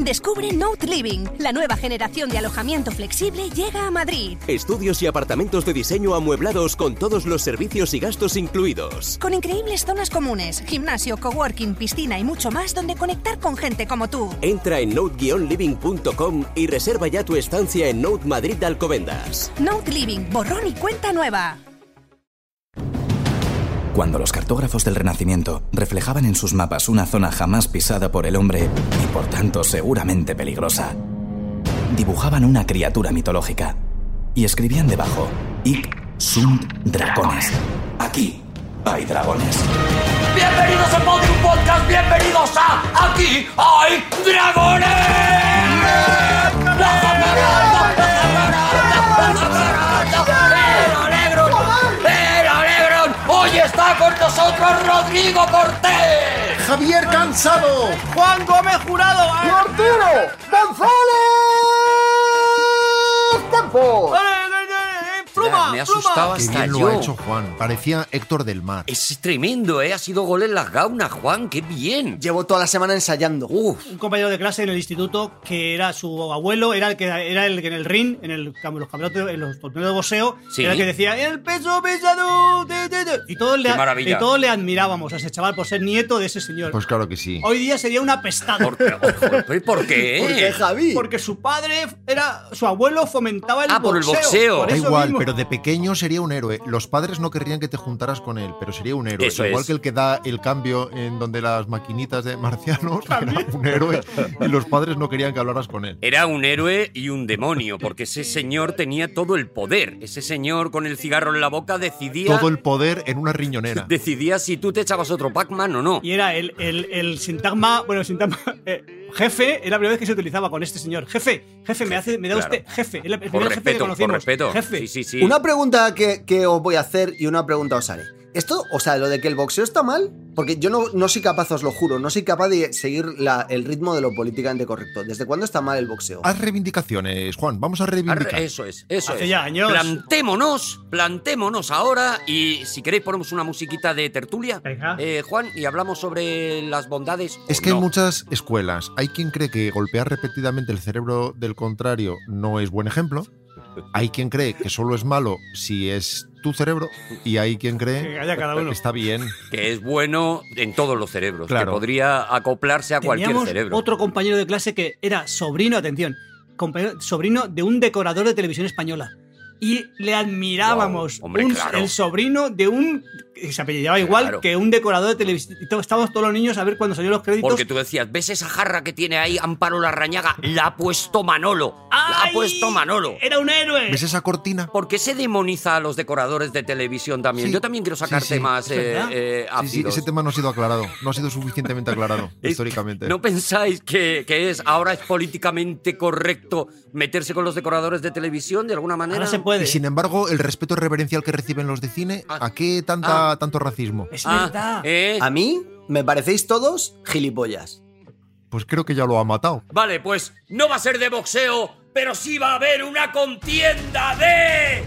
Descubre Note Living. La nueva generación de alojamiento flexible llega a Madrid. Estudios y apartamentos de diseño amueblados con todos los servicios y gastos incluidos. Con increíbles zonas comunes, gimnasio, coworking, piscina y mucho más donde conectar con gente como tú. Entra en note-living.com y reserva ya tu estancia en Note Madrid de Alcobendas. Note Living, borrón y cuenta nueva. Cuando los cartógrafos del Renacimiento reflejaban en sus mapas una zona jamás pisada por el hombre y por tanto seguramente peligrosa, dibujaban una criatura mitológica y escribían debajo: Hic sunt dragones. Aquí hay dragones. Bienvenidos a Podium Podcast, bienvenidos a Aquí hay dragones. Hoy está con nosotros Rodrigo Cortés, Javier Cansado, Juan Gómez Jurado y Arturo González Campos. ¡Pluma! Me ha asustado Qué hasta bien yo. lo ha hecho Juan, parecía Héctor del Mar. Es tremendo, ¿eh? Ha sido gol en las gaunas, Juan, qué bien. Llevo toda la semana ensayando. Uf. Un compañero de clase en el instituto que era su abuelo, era el que en el ring, en los campeonatos, en los torneos de boxeo, Sí. era el que decía el peso pesado. Y todos Qué maravilla. y todos le admirábamos a ese chaval por ser nieto de ese señor. Pues claro que sí. Hoy día sería un apestado. ¿Por qué? ¿Por qué, Javi? Porque su abuelo fomentaba el boxeo. por el boxeo. Por Da eso igual, mismo. pero de pequeño sería un héroe. Los padres no querrían que te juntaras con él, pero sería un héroe. Eso Igual es. que el que da el cambio en donde las maquinitas de marcianos, era un héroe y los padres no querían que hablaras con él. Era un héroe y un demonio, porque ese señor tenía todo el poder. Ese señor con el cigarro en la boca decidía... Todo el poder en una riñonera. Decidía si tú te echabas otro Pac-Man o no. Y era el sintagma, jefe, era la primera vez que se utilizaba con este señor. Jefe, me da claro. usted jefe. Es el Por primer jefe que respeto, por conocimos. respeto. Jefe. Sí. Una pregunta que os voy a hacer y una pregunta os haré. Esto, o sea, lo de que el boxeo está mal, porque yo no soy capaz, os lo juro, no soy capaz de seguir el ritmo de lo políticamente correcto. ¿Desde cuándo está mal el boxeo? Haz reivindicaciones, Juan, vamos a reivindicar. Eso es. Hace ya años. Plantémonos ahora y si queréis ponemos una musiquita de tertulia, Venga. Juan, y hablamos sobre las bondades. Es o que no. hay muchas escuelas. Hay quien cree que golpear repetidamente el cerebro del contrario no es buen ejemplo. Hay quien cree que solo es malo si es tu cerebro. Y hay quien cree Que haya cada uno. que está bien. Que es bueno en todos los cerebros, Claro. que podría acoplarse a cualquier Teníamos cerebro. otro compañero de clase que era sobrino, atención, sobrino de un decorador de televisión española. Y le admirábamos. Wow, hombre, claro. El sobrino de un... que se apellidaba igual Claro. que un decorador de televisión. Y estábamos todos los niños a ver cuando salieron los créditos. Porque tú decías, ¿ves esa jarra que tiene ahí Amparo Larrañaga? La ha puesto Manolo. La ha ¡Ay! puesto Manolo. ¡Era un héroe! ¿Ves esa cortina? ¿Por qué se demoniza a los decoradores de televisión también? Sí, Yo también quiero sacar sí, sí. temas ¿Es verdad? Sí, ácidos. ese tema no ha sido aclarado. No ha sido suficientemente aclarado Es- históricamente. ¿No pensáis que ahora es políticamente correcto meterse con los decoradores de televisión de alguna manera? Ahora se puede. Y sin embargo, el respeto reverencial que reciben los de cine, ¿a qué tanto racismo? Es Ah, verdad. A mí me parecéis todos gilipollas. Pues creo que ya lo ha matado. Vale, pues no va a ser de boxeo, pero sí va a haber una contienda de...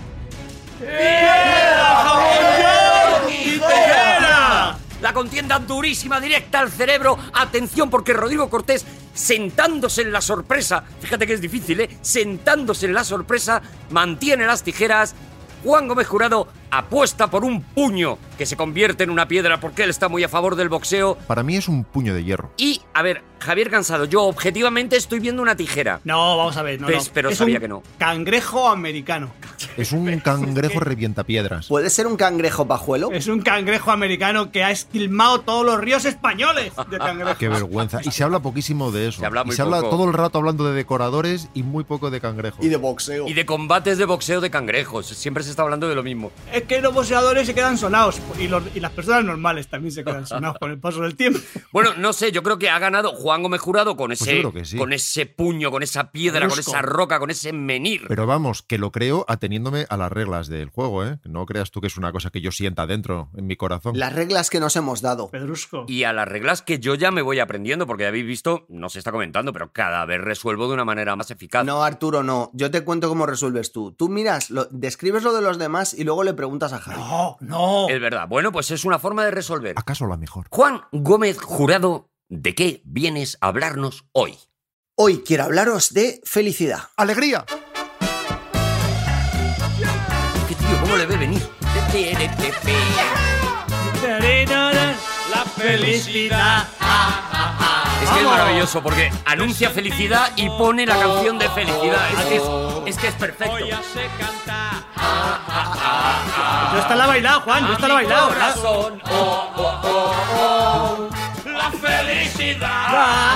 La contienda durísima, directa al cerebro. Atención, porque Rodrigo Cortés, sentándose en la sorpresa, fíjate que es difícil, sentándose en la sorpresa, mantiene las tijeras. Juan Gómez Jurado apuesta por un puño que se convierte en una piedra porque él está muy a favor del boxeo. Para mí es un puño de hierro. Y, a ver, Javier Cansado, yo objetivamente estoy viendo una tijera. No, vamos a ver. No, ¿Ves? no. Pero Es sabía un que no. Cangrejo americano. Es un cangrejo revientapiedras. ¿Puede ser un cangrejo pajuelo? Es un cangrejo americano que ha esquilmado todos los ríos españoles de cangrejo. Qué vergüenza. Y se habla poquísimo de eso. Se habla muy y se habla poco. todo el rato hablando de decoradores y muy poco de cangrejos. Y de boxeo. Y de combates de boxeo de cangrejos. Siempre se está hablando de lo mismo. Es que los boxeadores se quedan sonados y las personas normales también se quedan sonados con el paso del tiempo. Bueno, no sé, yo creo que ha ganado Juan Gómez Jurado con Pues yo creo que sí. con ese puño, con esa piedra, con Brusco. esa roca, con ese menir. Pero vamos, que lo creo ateniéndome a las reglas del juego, ¿eh? No creas tú que es una cosa que yo sienta dentro, en mi corazón. Las reglas que nos hemos dado. Pedrusco. Y a las reglas que yo ya me voy aprendiendo, porque habéis visto, no se está comentando, pero cada vez resuelvo de una manera más eficaz. No, Arturo, no. Yo te cuento cómo resuelves tú. Tú miras, describes lo de los demás y luego le preguntas a Javi. No. Es verdad. Bueno, pues es una forma de resolver. ¿Acaso la mejor? Juan Gómez Jurado, ¿de qué vienes a hablarnos hoy? Hoy quiero hablaros de felicidad. ¡Alegría! ¿Qué tío? ¿Cómo le ve venir? La felicidad. Es que es maravilloso porque anuncia felicidad y pone la canción de felicidad. Es que es perfecto. Yo esta la he bailado, Juan. Yo esta la he bailado. Corazón, la felicidad.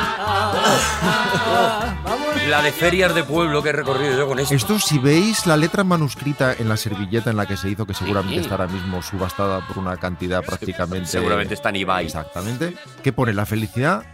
La de ferias de pueblo que he recorrido yo con esto. Esto, si veis la letra manuscrita en la servilleta en la que se hizo, que seguramente está ahora mismo subastada por una cantidad prácticamente... Seguramente está en eBay. Exactamente. Que pone la felicidad,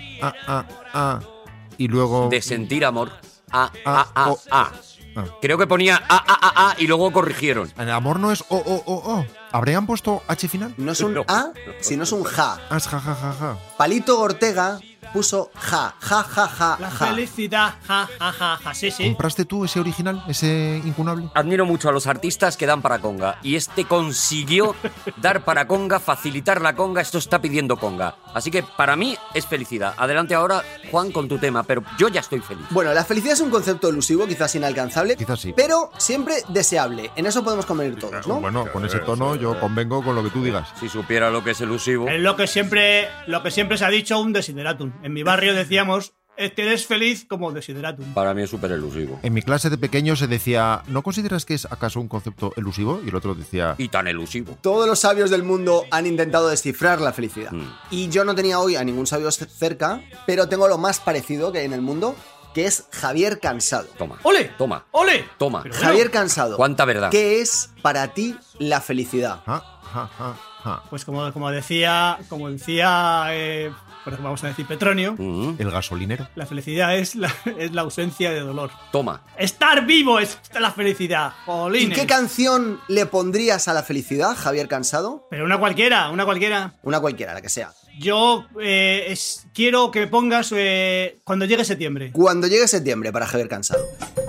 y luego... De sentir amor. Ah. Creo que ponía y luego corrigieron. El amor no es o. ¿Habrían puesto H final? No es un No. A, sino es un ja. Ah, es ja. Palito Ortega puso ja. La felicidad. Ja. Sí. ¿Compraste tú ese original, ese incunable? Admiro mucho a los artistas que dan para conga. Y este consiguió dar para conga, facilitar la conga. Esto está pidiendo conga. Así que para mí es felicidad. Adelante ahora, Juan, con tu tema. Pero yo ya estoy feliz. Bueno, la felicidad es un concepto elusivo, quizás inalcanzable, Quizás sí. pero siempre deseable. En eso podemos convenir todos, ¿no? Bueno, con ese tono yo convengo con lo que tú digas. Si supiera lo que es elusivo. Es lo que siempre se ha dicho, un desideratum. En mi barrio decíamos, eres feliz como desideratum. Para mí es súper elusivo. En mi clase de pequeño se decía, ¿no consideras que es acaso un concepto elusivo? Y el otro decía, Y tan elusivo. Todos los sabios del mundo han intentado descifrar la felicidad. Y yo no tenía hoy a ningún sabio cerca, pero tengo lo más parecido que hay en el mundo, que es Javier Cansado. Toma. ¡Ole! Toma. ¡Ole! Toma. Pero Javier Cansado. ¿Cuánta verdad? ¿Qué es para ti la felicidad? Pues como decía, por ejemplo, vamos a decir Petronio, El gasolinero. la felicidad es la ausencia de dolor. Toma. Estar vivo es la felicidad, ¿Y jolines. qué canción le pondrías a la felicidad, Javier Cansado? Pero una cualquiera. Una cualquiera, la que sea. Yo quiero que pongas cuando llegue septiembre. Cuando llegue septiembre para Javier Cansado.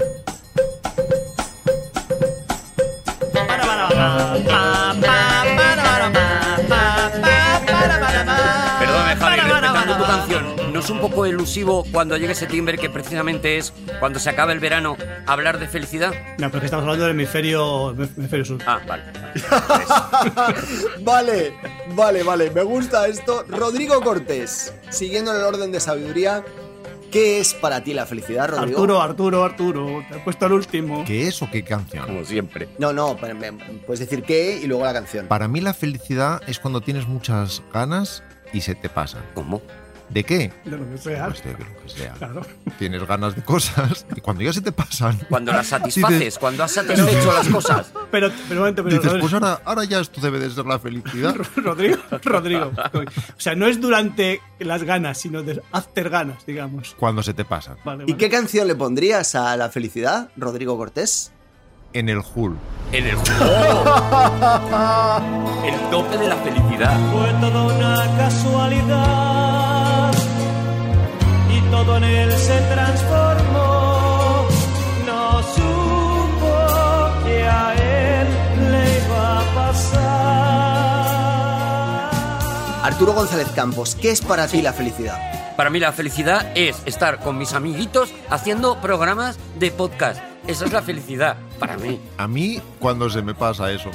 Perdóname, Javi, respetando tu canción, ¿no es un poco elusivo cuando llegue septiembre, que precisamente es cuando se acaba el verano, hablar de felicidad? No, pero que estamos hablando del hemisferio sur. Ah, vale. Vale, me gusta esto. Rodrigo Cortés, siguiendo el orden de sabiduría, ¿qué es para ti la felicidad, Rodrigo? Arturo, te he puesto el último. ¿Qué es o qué canción? Como siempre. No, puedes decir qué y luego la canción. Para mí la felicidad es cuando tienes muchas ganas y se te pasan. ¿Cómo? ¿De qué? De lo que sea. Pues de lo que sea. Claro. Tienes ganas de cosas y cuando ya se te pasan... Cuando las satisfaces, cuando has satisfecho las cosas. Pero dices, pues ahora ya esto debe de ser la felicidad. Rodrigo. O sea, no es durante las ganas, sino de after ganas, digamos. Cuando se te pasan. Vale. ¿Y qué canción le pondrías a la felicidad, Rodrigo Cortés? En el Hull. En el juego. El tope de la felicidad. Fue toda una casualidad y todo en él se transformó. No supo que a él le iba a pasar. Arturo González Campos, ¿qué es para ti la felicidad? Para mí la felicidad es estar con mis amiguitos haciendo programas de podcast. Esa es la felicidad para mí. A mí, cuando se me pasa eso.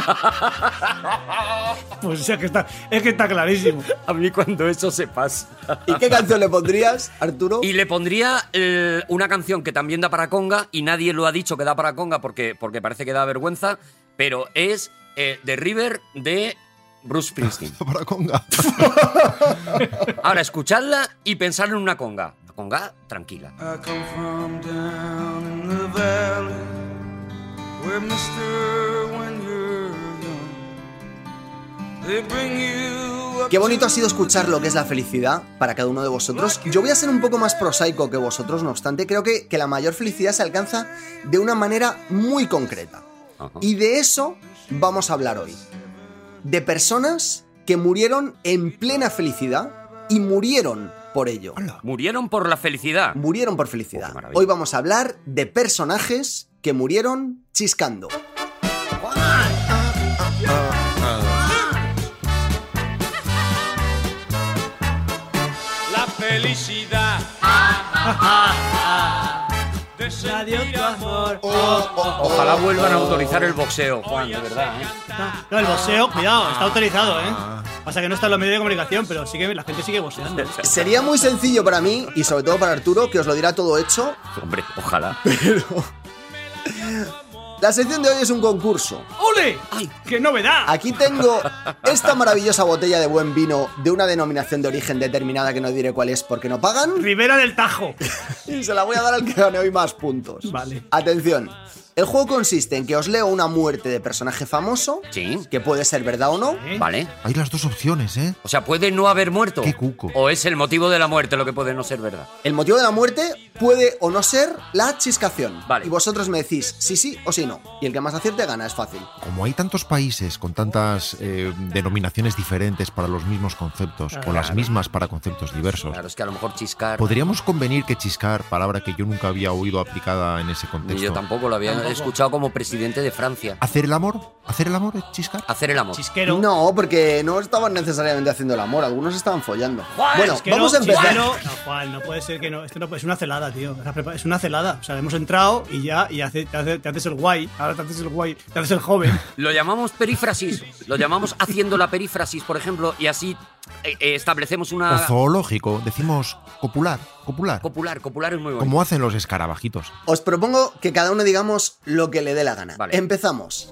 Pues es que está clarísimo. A mí cuando eso se pasa. ¿Y qué canción le pondrías, Arturo? Y le pondría una canción que también da para conga, y nadie lo ha dicho que da para conga porque parece que da vergüenza, pero es The River de Bruce Springsteen. Para conga. Ahora, escuchadla y pensad en una conga. Una conga tranquila. I come from down in the valley where mister when you're young they bring you up. Qué bonito ha sido escuchar lo que es la felicidad para cada uno de vosotros. Yo voy a ser un poco más prosaico que vosotros, no obstante, creo que la mayor felicidad se alcanza de una manera muy concreta. Ajá. Y de eso vamos a hablar hoy. De personas que murieron en plena felicidad y murieron por ello. Murieron por la felicidad. Murieron por felicidad. Oh, qué maravilla. Hoy vamos a hablar de personajes que murieron chiscando. La felicidad Radio tu amor. Ojalá vuelvan a autorizar el boxeo, Juan, de verdad, ¿eh? No, el boxeo, cuidado, está autorizado, ¿eh? Pasa que no está en los medios de comunicación, pero sigue, la gente sigue boxeando. Sería muy sencillo para mí, y sobre todo para Arturo, que os lo dirá todo hecho. Hombre, ojalá. La sección de hoy es un concurso. ¡Ole! ¡Ay! ¡Qué novedad! Aquí tengo esta maravillosa botella de buen vino de una denominación de origen determinada que no diré cuál es porque no pagan. Ribera del Tajo. Y se la voy a dar al que gane hoy más puntos. Vale. Atención. El juego consiste en que os leo una muerte de personaje famoso, Sí, que puede ser verdad o no. vale. Hay las dos opciones, ¿eh? O sea, ¿puede no haber muerto? Qué cuco. ¿O es el motivo de la muerte lo que puede no ser verdad? El motivo de la muerte puede o no ser la chiscación. Vale. Y vosotros me decís sí o sí no. Y el que más acierte gana, es fácil. Como hay tantos países con tantas denominaciones diferentes para los mismos conceptos, o las mismas para conceptos diversos, Claro, es que a lo mejor chiscar... podríamos convenir que chiscar, palabra que yo nunca había oído aplicada en ese contexto. Yo tampoco lo había escuchado como presidente de Francia. ¿Hacer el amor? ¿Hacer el amor es chiscar? Hacer el amor. Chisquero. No, porque no estaban necesariamente haciendo el amor, algunos estaban follando. Juan, Bueno, Chisquero, vamos a empezar. chisquero. No, Juan, no puede ser que no. Esto no es una celada, tío. Es una celada. O sea, hemos entrado y ya te haces el guay. Ahora te haces el guay. Te haces el joven. Lo llamamos perífrasis. Lo llamamos haciendo la perífrasis, por ejemplo, y así establecemos O una... zoológico, decimos copular. Copular es muy bonito. Como hacen los escarabajitos. Os propongo que cada uno digamos lo que le dé la gana. Vale. Empezamos.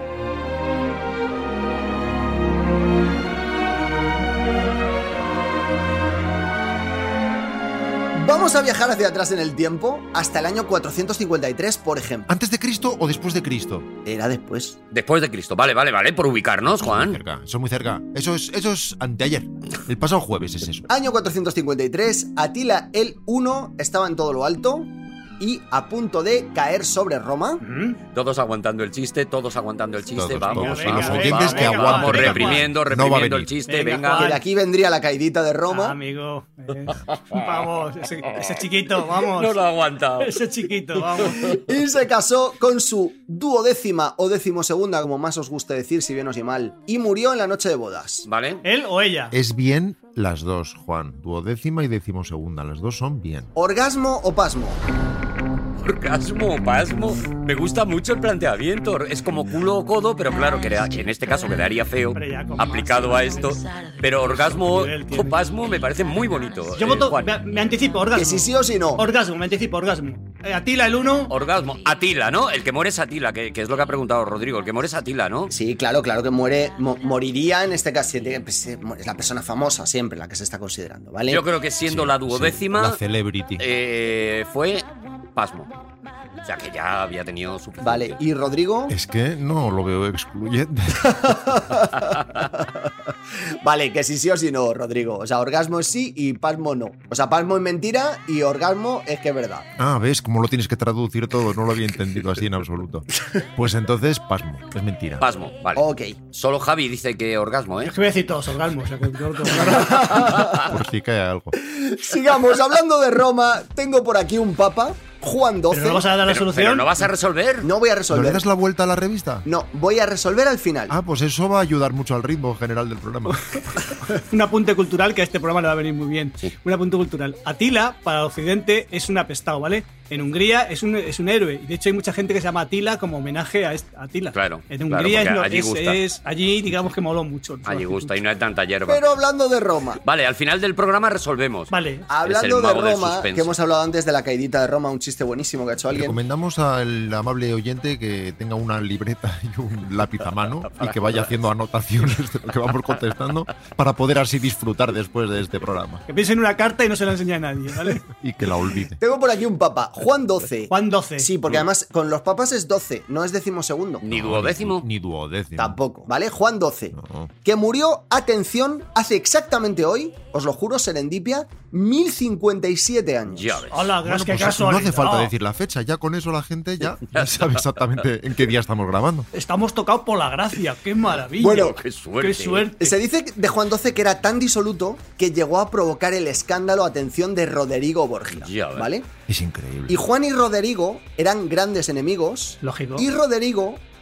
Vamos a viajar hacia atrás en el tiempo, hasta el año 453, por ejemplo. ¿Antes de Cristo o después de Cristo? Era después. Después de Cristo. Vale, por ubicarnos, Muy Juan. cerca, eso muy cerca. Eso es anteayer. El pasado jueves es eso. Año 453, Atila el I estaba en todo lo alto y a punto de caer sobre Roma. Todos aguantando el chiste. Vamos, todos. Venga, Los venga, oyentes que venga, aguanten. vamos venga, reprimiendo No va a el venir. chiste. Venga, Venga. Que de aquí vendría la caidita de Roma. Amigo. Vamos, ese chiquito, vamos. No lo ha aguantado. Ese chiquito, vamos. Y se casó con su duodécima o decimosegunda, como más os guste decir, si bien os oye mal, y murió en la noche de bodas. ¿Vale? ¿Él o ella? Es bien las dos, Juan. Duodécima y decimosegunda. Las dos son bien. ¿Orgasmo o pasmo? Orgasmo, pasmo. Me gusta mucho el planteamiento. Es como culo o codo, pero claro, que en este caso quedaría feo Hombre, ya, con aplicado más. a esto. Pero orgasmo Nivel tiene. o pasmo me parece muy bonito. Yo voto, Juan. me anticipo, orgasmo. Que si sí o si no. Orgasmo, me anticipo, orgasmo. Atila el 1. Orgasmo. Atila, ¿no? El que muere es Atila, que es lo que ha preguntado Rodrigo. El que muere es Atila, ¿no? Sí, claro que muere, moriría en este caso. Es la persona famosa siempre la que se está considerando, ¿vale? Yo creo que siendo Sí, la sí, duodécima la celebrity. fue pasmo. O sea que ya había tenido su... Vale, ¿y Rodrigo? Es que no lo veo excluyente. Vale, que sí o si no, Rodrigo. O sea, orgasmo es sí y pasmo no. O sea, pasmo es mentira y orgasmo es que es verdad. Ah, ¿ves cómo lo tienes que traducir todo? No lo había entendido así en absoluto. Pues entonces, pasmo. Es mentira. Pasmo, vale. Ok. Solo Javi dice que orgasmo, ¿eh? Es que voy a decir todos, orgasmo. O sea, que Por si cae algo. Sigamos, hablando de Roma, tengo por aquí un papa, Juan XII. ¿Pero no vas a dar la solución? Pero no vas a resolver. No voy a ¿No le resolver. das la vuelta a la revista? No, voy a resolver al final. Ah, pues eso va a ayudar mucho al ritmo general del programa. Un apunte cultural que a este programa le va a venir muy bien. Un apunte cultural. Atila, para el occidente, es un apestado, ¿vale? En Hungría es un héroe. Y de hecho hay mucha gente que se llama Atila como homenaje a Atila. Claro, En claro, Hungría porque allí gusta. allí digamos que moló mucho. Allí gusta y no hay tanta hierba. Pero hablando de Roma. Vale, al final del programa resolvemos. Vale. Hablando Es el de mago del Roma, suspense. que hemos hablado antes de la caidita de Roma, un chiste buenísimo que ha hecho alguien. Recomendamos al amable oyente que tenga una libreta y un lápiz a mano y que vaya haciendo anotaciones de lo que vamos contestando para poder así disfrutar después de este programa. Que piense en una carta y no se la enseñe a nadie, ¿vale? Y que la olvide. Tengo por aquí un papa, Juan XII. Juan XII. Sí, porque además con los papas es 12, no es decimosegundo. Ni duodécimo. Ni duodécimo. Tampoco, ¿vale? Juan XII. No. Que murió, atención, hace exactamente hoy, os lo juro, serendipia, 1057 años. Ya ves. Hola, Bueno, qué pues no casualidad. hace falta decir la fecha, ya con eso la gente ya sabe exactamente en qué día estamos grabando. Estamos tocados por la gracia, qué maravilla. Bueno, Qué suerte. Qué suerte. Se dice de Juan XII que era tan disoluto que llegó a provocar el escándalo, atención, de Roderigo Borgia, Ya ves. ¿vale? Es increíble. Y Juan y Roderigo eran grandes enemigos. Lógico. Y Roderigo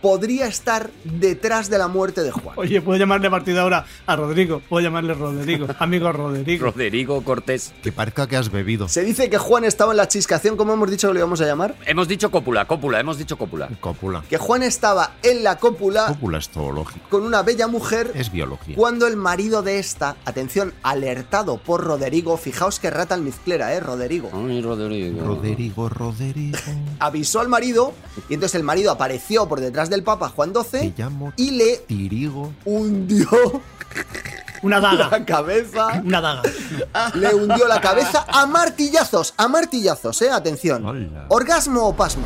podría estar detrás de la muerte de Juan? Oye, puedo llamarle a partir de ahora a Rodrigo. Puedo llamarle Rodrigo. Amigo Rodrigo. Rodrigo Cortés. Que parezca que has bebido. Se dice que Juan estaba en la chiscación, ¿cómo hemos dicho que lo íbamos a llamar? Hemos dicho cópula, hemos dicho cópula. Cópula. Que Juan estaba en la cópula Cópula es zoológico. con una bella mujer Es biología. cuando el marido de esta, atención, alertado por Rodrigo, fijaos que rata almizclera, Rodrigo, Ay, Rodrigo. Rodrigo. avisó al marido y entonces el marido apareció por detrás del Papa Juan Te XII llamo y le Tirigo. hundió Una daga. la cabeza. Una daga. Le hundió la cabeza a martillazos, atención. Hola. ¿Orgasmo o pasmo?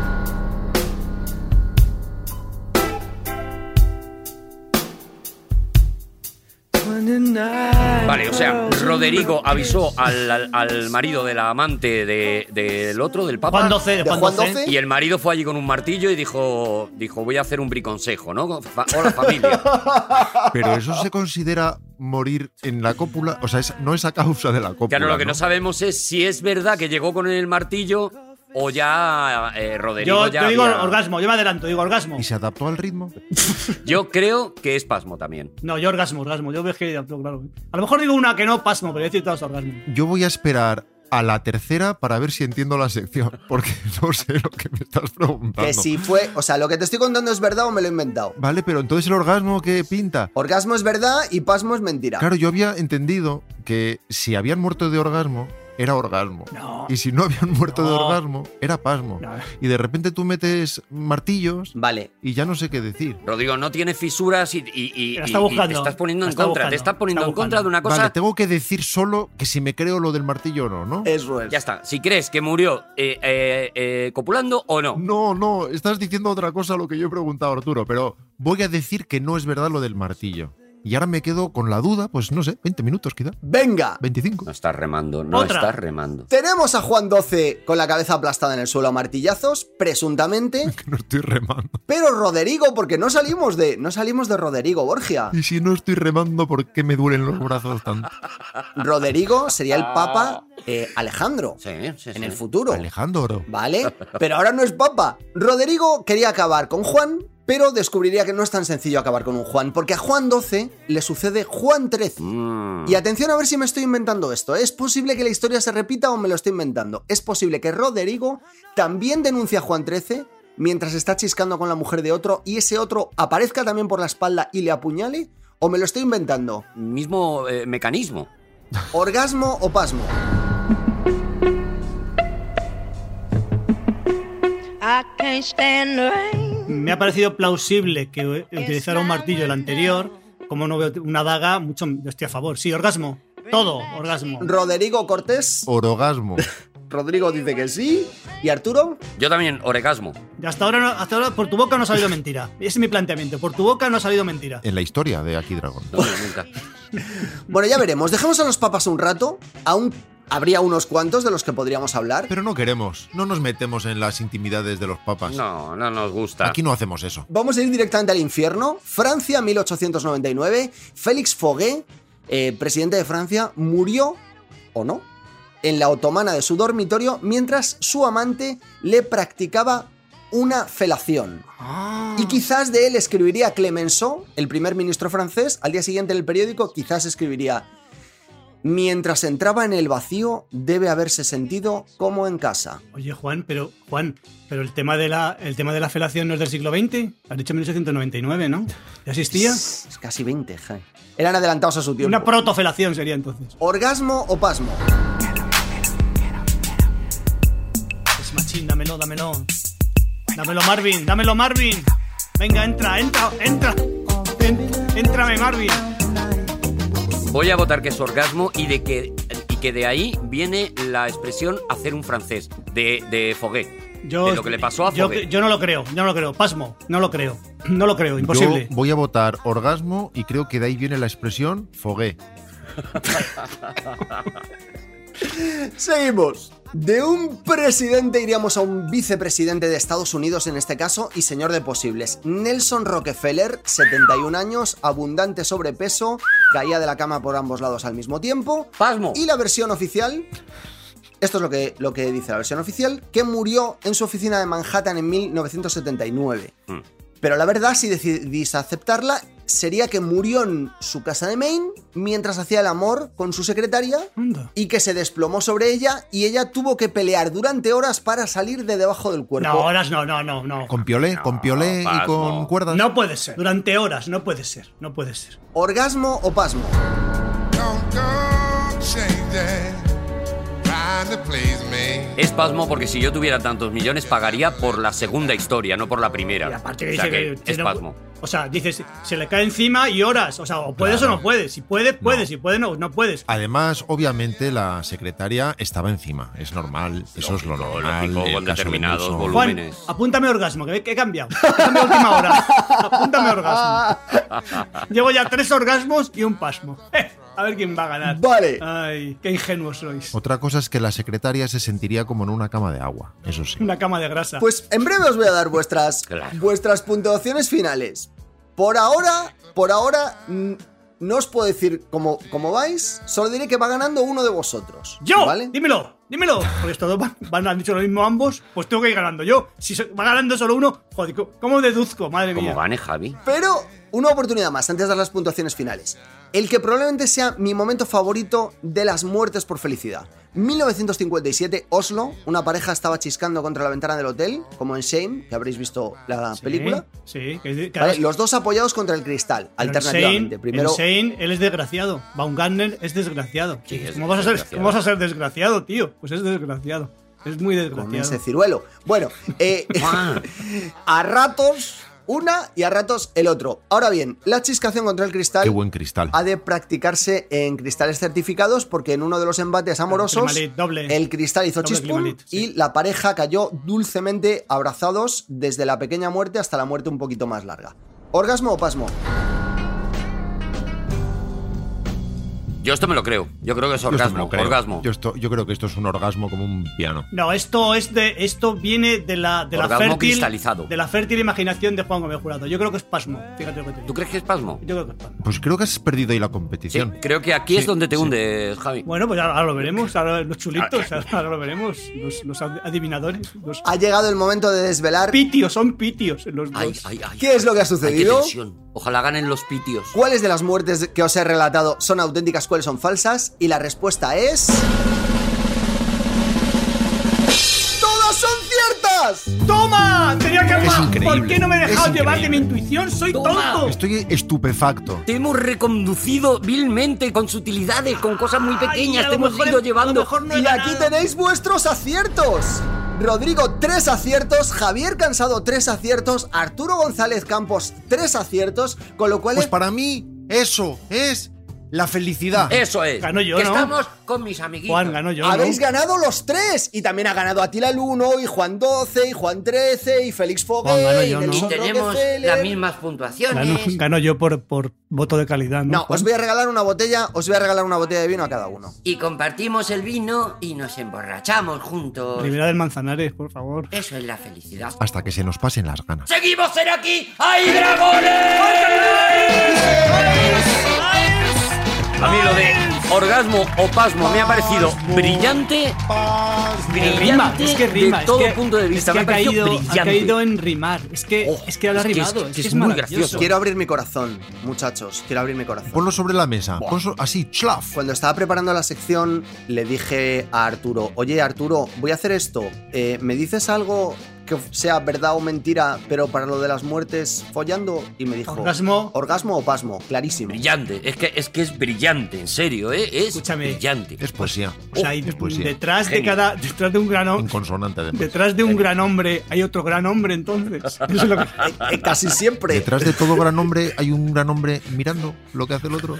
Vale, o sea, Rodrigo avisó al marido de la amante del otro, del Papa. Juan XII. ¿De Juan XII? Y el marido fue allí con un martillo y dijo voy a hacer un briconsejo, ¿no? Hola, familia. Pero eso se considera morir en la cópula. O sea, no es a causa de la cópula. Claro, lo que no sabemos es si es verdad que llegó con el martillo o ya Rodrigo Yo digo había- orgasmo. Yo me adelanto, digo orgasmo. ¿Y se adaptó al ritmo? Yo creo que es pasmo también. No, yo orgasmo. Yo veo que claro. A lo mejor digo una que no pasmo, pero voy a decir todas orgasmo. Yo voy a esperar a la tercera para ver si entiendo la sección, porque no sé lo que me estás preguntando. Que si fue, o sea, lo que te estoy contando es verdad o me lo he inventado. Vale, pero entonces el orgasmo, ¿qué pinta? Orgasmo es verdad y pasmo es mentira. Claro, yo había entendido que si habían muerto de orgasmo, era orgasmo. No. Y si no habían muerto de No. orgasmo, era pasmo. No. Y de repente tú metes martillos Vale. y ya no sé qué decir. Rodrigo no tiene fisuras y La está buscando. te estás poniendo La en está contra. buscando. Te estás poniendo Está en contra de una cosa. Vale, tengo que decir solo que si me creo lo del martillo o no, ¿no? Eso es. Ya está. Si crees que murió copulando o no. No, estás diciendo otra cosa a lo que yo he preguntado, Arturo, pero voy a decir que no es verdad lo del martillo. Y ahora me quedo con la duda, pues no sé, 20 minutos quizá, Venga. 25. No estás remando, no Otra. estás remando. Tenemos a Juan XII con la cabeza aplastada en el suelo a martillazos, presuntamente. Que no estoy remando. Pero Rodrigo, porque no salimos de Rodrigo, Borgia. Y si no estoy remando, ¿por qué me duelen los brazos tanto? Rodrigo sería el Papa Alejandro Sí, sí, en sí. el futuro. Alejandro. ¿Vale? Pero ahora no es Papa. Rodrigo quería acabar con Juan, pero descubriría que no es tan sencillo acabar con un Juan, porque a Juan XII le sucede Juan XIII. Y atención a ver si me estoy inventando esto. Es posible que la historia se repita o me lo estoy inventando. Es posible que Rodrigo también denuncie a Juan XIII mientras está chiscando con la mujer de otro y ese otro aparezca también por la espalda y le apuñale, o me lo estoy inventando. Mismo mecanismo. ¿Orgasmo o pasmo? I can't stand the rain. Me ha parecido plausible que utilizara un martillo el anterior. Como no veo una daga, mucho estoy a favor. Sí, orgasmo. Todo, orgasmo. Rodrigo Cortés. Orgasmo. Rodrigo dice que sí. ¿Y Arturo? Yo también, orgasmo. Y hasta ahora por tu boca no ha salido mentira. Ese es mi planteamiento. Por tu boca no ha salido mentira. En la historia de Aquí Dragón. No, nunca. Bueno, ya veremos. Dejemos a los papas un rato. Aún habría unos cuantos de los que podríamos hablar. Pero no queremos. No nos metemos en las intimidades de los papas. No nos gusta. Aquí no hacemos eso. Vamos a ir directamente al infierno. Francia, 1899. Félix Foguet, presidente de Francia, murió, o no, en la otomana de su dormitorio mientras su amante le practicaba una felación. Y quizás de él escribiría Clemenceau, el primer ministro francés. Al día siguiente en el periódico quizás escribiría: mientras entraba en el vacío, debe haberse sentido como en casa. Oye, Juan, pero el tema de la felación no es del siglo XX. Has dicho 1899, ¿no? ¿Ya existía? Es casi 20, Jai. Eran adelantados a su tiempo. Una protofelación sería entonces. ¿Orgasmo o pasmo? Es machín, dámelo. Dámelo, Marvin. Venga, entra. Éntrame, Marvin. Voy a votar que es orgasmo y que de ahí viene la expresión hacer un francés de Foguet. De lo que le pasó a Foguet. Yo no lo creo. Pasmo, no lo creo, imposible. Yo voy a votar orgasmo y creo que de ahí viene la expresión fogué. Seguimos. De un presidente iríamos a un vicepresidente de Estados Unidos en este caso y señor de posibles. Nelson Rockefeller, 71 años, abundante sobrepeso, caía de la cama por ambos lados al mismo tiempo. Pasmo. Y la versión oficial, esto es lo que dice la versión oficial, que murió en su oficina de Manhattan en 1979. Pero la verdad, si decidís aceptarla, sería que murió en su casa de Maine mientras hacía el amor con su secretaria y que se desplomó sobre ella y ella tuvo que pelear durante horas para salir de debajo del cuerpo. No, horas no. ¿Con piolé y con cuerdas? No puede ser. Durante horas, no puede ser. ¿Orgasmo o pasmo? Es pasmo porque si yo tuviera tantos millones pagaría por la segunda historia, no por la primera. Y aparte O dice sea que es pasmo. O sea, dices, se le cae encima y horas. O sea, o puedes o no puedes. Si puedes, puedes. Si puedes, no puedes. Además, obviamente, la secretaria estaba encima. Es normal, eso es lo normal. Lógico, con el caso de determinados Wilson. volúmenes. Juan, apúntame orgasmo, que he cambiado. He cambiado última hora. Apúntame orgasmo. Llevo ya 3 orgasmos y un pasmo. A ver quién va a ganar. Vale. Ay, qué ingenuos sois. Otra cosa es que la secretaria se sentiría como en una cama de agua, eso sí. Una cama de grasa. Pues en breve os voy a dar vuestras puntuaciones finales. Por ahora, no os puedo decir cómo vais, solo diré que va ganando uno de vosotros. ¡Yo! ¿Vale? Dímelo. Porque estos dos han dicho lo mismo ambos, pues tengo que ir ganando yo. Si va ganando solo uno, joder, ¿cómo deduzco? Madre mía. Como gane Javi. Pero una oportunidad más antes de dar las puntuaciones finales. El que probablemente sea mi momento favorito de las muertes por felicidad. 1957, Oslo, una pareja estaba chiscando contra la ventana del hotel, como en Shame, que habréis visto la película. Sí. Vale, los dos apoyados contra el cristal, alternativamente. Primero, Shane, él es desgraciado. Baumgartner es desgraciado. Sí, es ¿Cómo vas a ser desgraciado, tío? Pues es desgraciado. Es muy desgraciado. con ese ciruelo. Bueno, a ratos una y a ratos el otro. Ahora bien, la chiscación contra el cristal, Qué buen cristal. ha de practicarse en cristales certificados porque en uno de los embates amorosos Climalit, el cristal hizo doble chispum Climalit, sí. y la pareja cayó dulcemente abrazados desde la pequeña muerte hasta la muerte un poquito más larga. ¿Orgasmo o pasmo? Yo esto me lo creo. Yo creo que es Yo esto me orgasmo. lo creo. Orgasmo. Yo creo que esto es un orgasmo como un piano. No, esto viene de la Orgasmo fértil, cristalizado. de la fértil imaginación de Juan Gómez Jurado. Yo creo que es pasmo. Fíjate lo que te digo. ¿Tú crees que es pasmo? Yo creo que es pasmo. Pues creo que has perdido ahí la Sí, competición. creo que aquí es donde te hundes, Javi. Bueno, pues ahora lo veremos. Ahora los chulitos, ahora lo veremos. Los adivinadores. Los Ha llegado el momento de desvelar pitios, son pitios los dos. Ay. qué es lo que ha Ay, qué sucedido, tensión. Ojalá ganen los pitios. cuáles de las muertes que os he relatado son auténticas, cuáles son falsas, y la respuesta es... ¡todas son ciertas! ¡Toma! Tenía que Es increíble. ¿Por qué no me he dejado Es llevar de increíble. mi intuición? ¡Soy Toma. tonto! Estoy estupefacto. Te hemos reconducido vilmente con sutilidades, con cosas muy pequeñas. Ay, a Te lo hemos mejor- ido a lo llevando. mejor no he Y aquí ganado. tenéis vuestros aciertos. Rodrigo, 3 aciertos. Javier Cansado, 3 aciertos. Arturo González Campos, 3 aciertos. Con lo cual... Pues para mí, eso es la felicidad. Eso es. Gano yo, que ¿no? estamos con mis amiguitos. Juan, gano yo, Habéis ¿no? ganado los 3. Y también ha ganado Atila el 1, y Juan 12, y Juan 13, y Félix Juan, Fogué, gano y yo, ¿no? Y Nelson tenemos Rockefeller. las mismas puntuaciones. Gano yo por voto de calidad, ¿no? No, Juan? os voy a regalar una botella de vino a cada uno. Y compartimos el vino y nos emborrachamos juntos. Ribera del Manzanares, por favor. Eso es la felicidad. Hasta que se nos pasen las ganas. ¡Seguimos en Aquí hay dragones! A mí lo de orgasmo o pasmo me ha parecido brillante. Rima, es que rima. de todo es que, punto de vista. Es que me ha parecido ha brillante. caído en rimar. Es que Oh, ahora ha es que es- rimado. que es es muy maravilloso. gracioso. Quiero abrir mi corazón, muchachos. Quiero abrir mi corazón. Ponlo sobre la mesa. Así, chlaf. Cuando estaba preparando la sección, le dije a Arturo, oye Arturo, voy a hacer esto. ¿Me dices algo que sea verdad o mentira, pero para lo de las muertes follando? Y me dijo, ¿Orgasmo? ¿Orgasmo o pasmo? Clarísimo. Brillante. Es que es brillante, en serio, ¿eh? Es Escúchame. brillante. Es poesía. O sea, y es poesía. detrás Genio. de un gran En hombre. consonante, además. Detrás de un gran hombre hay otro gran hombre, entonces. Eso es lo que... Casi siempre. Detrás de todo gran hombre hay un gran hombre mirando lo que hace el otro.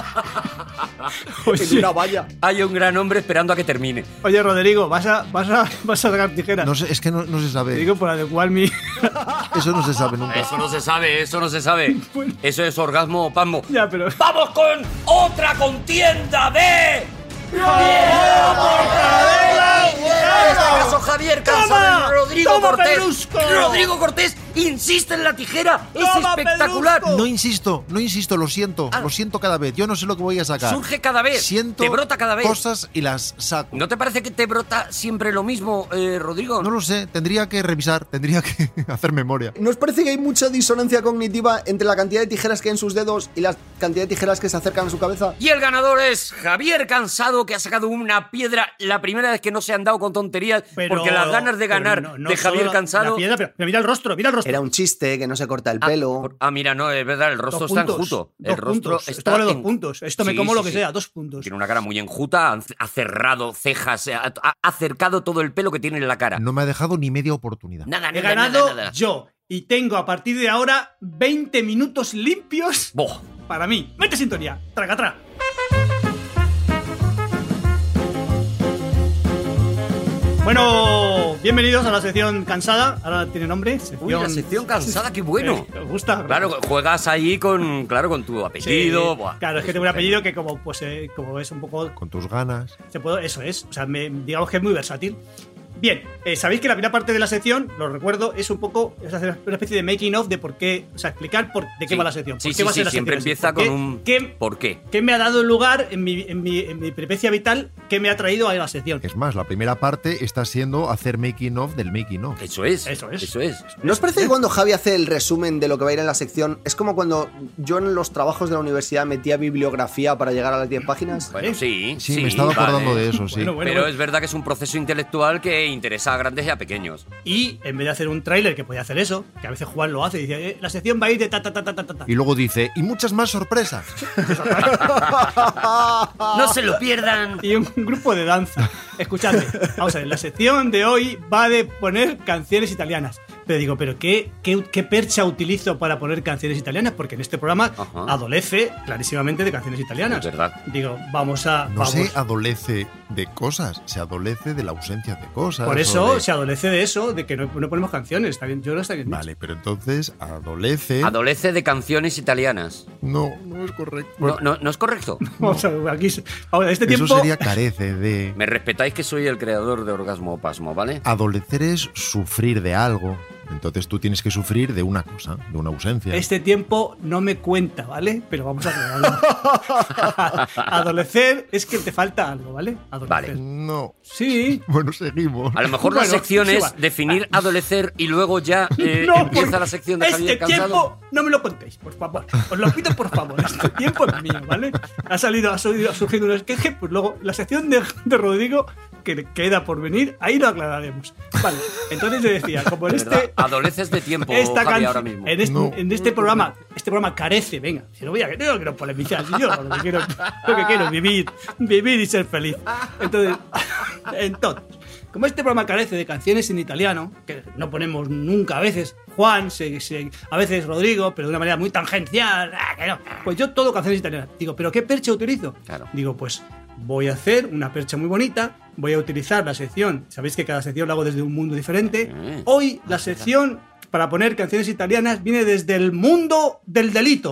En una valla. Hay un gran hombre esperando a que termine. Oye, Rodrigo, vas a sacar tijeras. No sé, es que no se Te sabe. digo por adecuar mi... Eso no se sabe nunca. Eso no se sabe, eso no se sabe. Bueno. Eso es orgasmo o pasmo. Ya, pero... ¡Vamos con otra contienda de... En este caso, Javier Cansado y Rodrigo ¡Toma, Cortés Pedrusco! Rodrigo Cortés insiste en la tijera. Es ¡Toma, espectacular. Pedrusco! No insisto, lo siento cada vez. Yo no sé lo que voy a sacar. Surge cada vez. Siento te brota cada vez. cosas y las saco. ¿No te parece que te brota siempre lo mismo, Rodrigo? No lo sé, tendría que revisar, tendría que hacer memoria. ¿No os parece que hay mucha disonancia cognitiva entre la cantidad de tijeras que hay en sus dedos y la cantidad de tijeras que se acercan a su cabeza? Y el ganador es Javier Cansado, que ha sacado una piedra la primera vez que no se han dado con tonterías, porque las ganas de ganar no de Javier solo Cansado... la piedra, pero mira el rostro, mira el rostro. Era un chiste, que no se corta el pelo. Mira, no, es verdad, el rostro está enjuto. El rostro puntos. está Esto vale 2 en- puntos. Esto me Sí, como lo sí, que sí. sea, 2 puntos. Tiene una cara muy enjuta, ha cerrado cejas, ha acercado todo el pelo que tiene en la cara. No me ha dejado ni media oportunidad. Nada, He nada, ganado nada. yo. Y tengo a partir de ahora 20 minutos limpios Boh. para mí. Mete sintonía. Traca. Bueno, bienvenidos a la sección cansada. Ahora tiene nombre. Uy, la sección cansada, qué bueno. ¿Te gusta? Claro, juegas ahí con tu apellido. Sí. Buah. Claro, es que tengo un apellido que como es un poco... Con tus ganas. Eso es. O sea, digamos que es muy versátil. Bien, sabéis que la primera parte de la sección, lo recuerdo, es un poco es hacer una especie de making of de por qué, o sea, explicar de qué Sí. va la sección. Sí, por qué sí, va a ser sí, la siempre sección. empieza ¿Por qué? con un ¿Qué, ¿por qué? ¿Qué me ha dado lugar en mi peripecia vital? ¿Qué me ha traído a la sección? Es más, la primera parte está siendo hacer making of del making of. Eso es. Eso es. Eso es. ¿No os parece que cuando Javi hace el resumen de lo que va a ir en la sección, es como cuando yo en los trabajos de la universidad metía bibliografía para llegar a las 10 páginas? Bueno, sí. Sí, me estaba acordando de eso, sí. Bueno, Pero es verdad que es un proceso intelectual que interesa a grandes y a pequeños. Y en vez de hacer un tráiler que podía hacer eso, que a veces Juan lo hace, dice, la sección va a ir de ta. Y luego dice, y muchas más sorpresas. No se lo pierdan. Y un grupo de danza. Escuchadme, vamos a ver, la sección de hoy va de poner canciones italianas. Pero digo, ¿qué percha utilizo para poner canciones italianas? Porque en este programa Ajá. adolece clarísimamente de canciones italianas. Es verdad. Digo, vamos a... No vamos. se adolece de cosas, se adolece de la ausencia de cosas. Por o eso de- se adolece de eso, de que no ponemos canciones. Está bien, yo no está bien dicho. Vale, pero entonces adolece... Adolece de canciones italianas. No es correcto. No es correcto. Vamos a ver, aquí... Ahora, este Eso tiempo... sería carece de... Me respetáis que soy el creador de Orgasmo o Pasmo, ¿vale? Adolecer es sufrir de algo. Entonces tú tienes que sufrir de una cosa, de una ausencia. Este tiempo no me cuenta, ¿vale? Pero vamos a aclararlo. Adolecer es que te falta algo, ¿vale? Adolecer. Vale. No. Sí. Bueno, seguimos. A lo mejor la Bueno, sección sí es va. definir adolecer y luego ya No, empieza por- la sección de este Javier Cansado. tiempo no me lo contéis, por favor. Os lo pido, por favor. Este tiempo es mío, ¿vale? Ha surgido un esqueje, pues luego la sección de Rodrigo, que queda por venir, ahí lo aclararemos. Vale, entonces le decía, como en De verdad, este... adoleces de tiempo, Esta Javi, can- ahora mismo. No. en este programa carece, venga, si no voy a no quiero polemizar, si yo lo que quiero es vivir y ser feliz. Entonces, como este programa carece de canciones en italiano, que no ponemos nunca a veces, Juan, a veces Rodrigo, pero de una manera muy tangencial, que no, pues yo todo canciones italianas. Digo, ¿pero qué percha utilizo? Claro. Digo, pues voy a hacer una percha muy bonita, voy a utilizar la sección, sabéis que cada sección la hago desde un mundo diferente. Hoy la sección para poner canciones italianas viene desde el mundo del delito.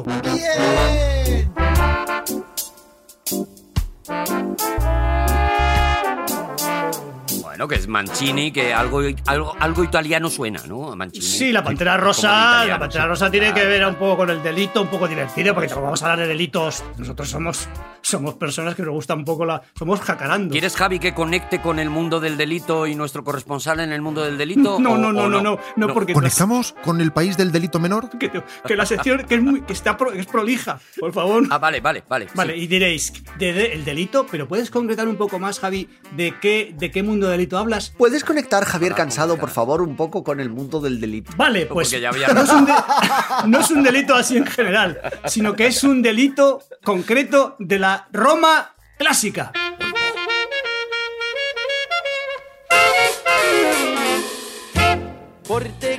Bueno, que es Mancini, que algo italiano suena, ¿no? Mancini. Sí, la Pantera Como Rosa, italiano, la Pantera sí. Rosa tiene Claro. que ver un poco con el delito, un poco divertido, porque tampoco vamos a hablar de delitos. Nosotros somos personas que nos gusta un poco somos jacarandos. ¿Quieres, Javi, que conecte con el mundo del delito y nuestro corresponsal en el mundo del delito? No, o- no, o no, no, no, no, porque ¿Conectamos con el país del delito menor? que la sección que es prolija, por favor. Ah, vale. Vale, Sí. y diréis, el delito, pero ¿puedes concretar un poco más, Javi, de qué mundo de delito hablas? ¿Puedes conectar, Javier Cansado, por favor, un poco con el mundo del delito? Vale, pues Porque ya había- no es un delito así en general, sino que es un delito concreto de la Roma clásica.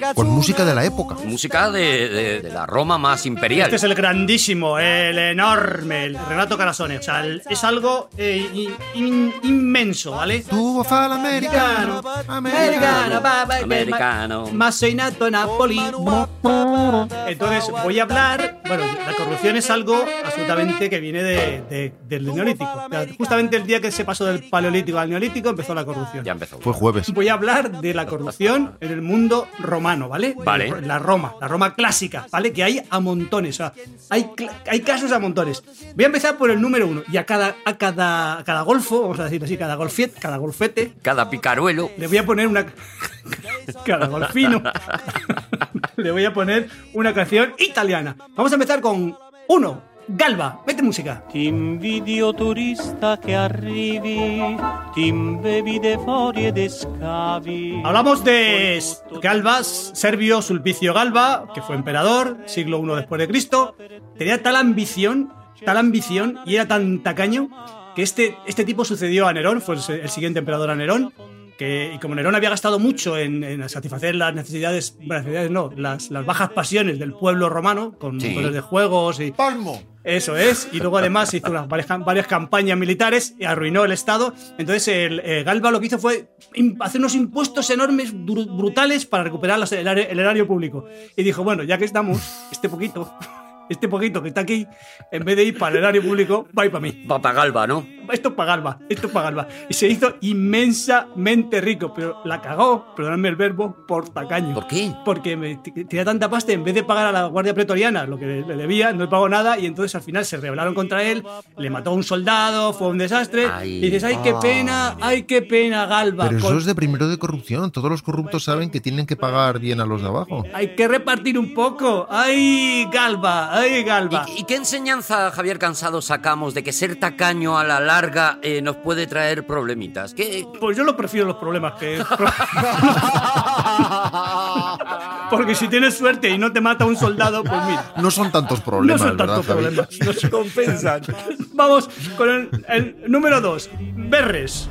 Con música de la época. Música de la Roma más imperial. Este es el grandísimo, el enorme, el Renato Carasone. O sea, es algo inmenso, ¿vale? Tu fa l'americano, Americano. Ma sei nato Napoli. Entonces voy a hablar. Bueno, la corrupción es algo absolutamente que viene del neolítico. O sea, justamente el día que se pasó del paleolítico al neolítico empezó la corrupción. Ya empezó. Fue jueves. Voy a hablar de la corrupción en el mundo romano, ¿vale? Vale. La Roma clásica, ¿vale? Que hay a montones, o sea, hay casos a montones. Voy a empezar por el número 1 y a cada golfo, vamos a decir así, cada golfete, Cada picaruelo. le voy a poner una... cada golfino, le voy a poner una canción italiana. Vamos a empezar con 1. Galba, mete música. Ti invidio turista che arrivi, ti imbevi de fuori e de scavi. Hablamos de Galbas, Servio Sulpicio Galba, que fue emperador, siglo I después de Cristo. Tenía tal ambición y era tan tacaño que este tipo sucedió a Nerón, fue el siguiente emperador a Nerón. Y como Nerón había gastado mucho en satisfacer las las bajas pasiones del pueblo romano, con montones de juegos y... ¡Pasmo! Eso es, y luego además hizo varias campañas militares y arruinó el Estado. Entonces Galba lo que hizo fue hacer unos impuestos enormes, brutales, para recuperar el erario público. Y dijo, bueno, ya que estamos, este poquito que está aquí, en vez de ir para el erario público, va a ir para mí. Va para Galba, ¿no? Esto es para Galba. Y se hizo inmensamente rico, pero la cagó, perdóname el verbo, por tacaño. ¿Por qué? Porque tenía tanta pasta, en vez de pagar a la Guardia Pretoriana lo que le debía, no le pagó nada, y entonces al final se rebelaron contra él, le mató a un soldado, fue un desastre. Y dices, ay, qué pena, Galba. Pero eso es de primero de corrupción. Todos los corruptos saben que tienen que pagar bien a los de abajo. Hay que repartir un poco. ¡Ay, Galba! ¿Y qué enseñanza, Javier Cansado, sacamos de que ser tacaño a la larga nos puede traer problemitas? Pues yo lo prefiero los problemas que... Porque si tienes suerte y no te mata un soldado, pues mira. No son tantos problemas, no son tantos problemas. No se compensan. Vamos con el número 2. Verres.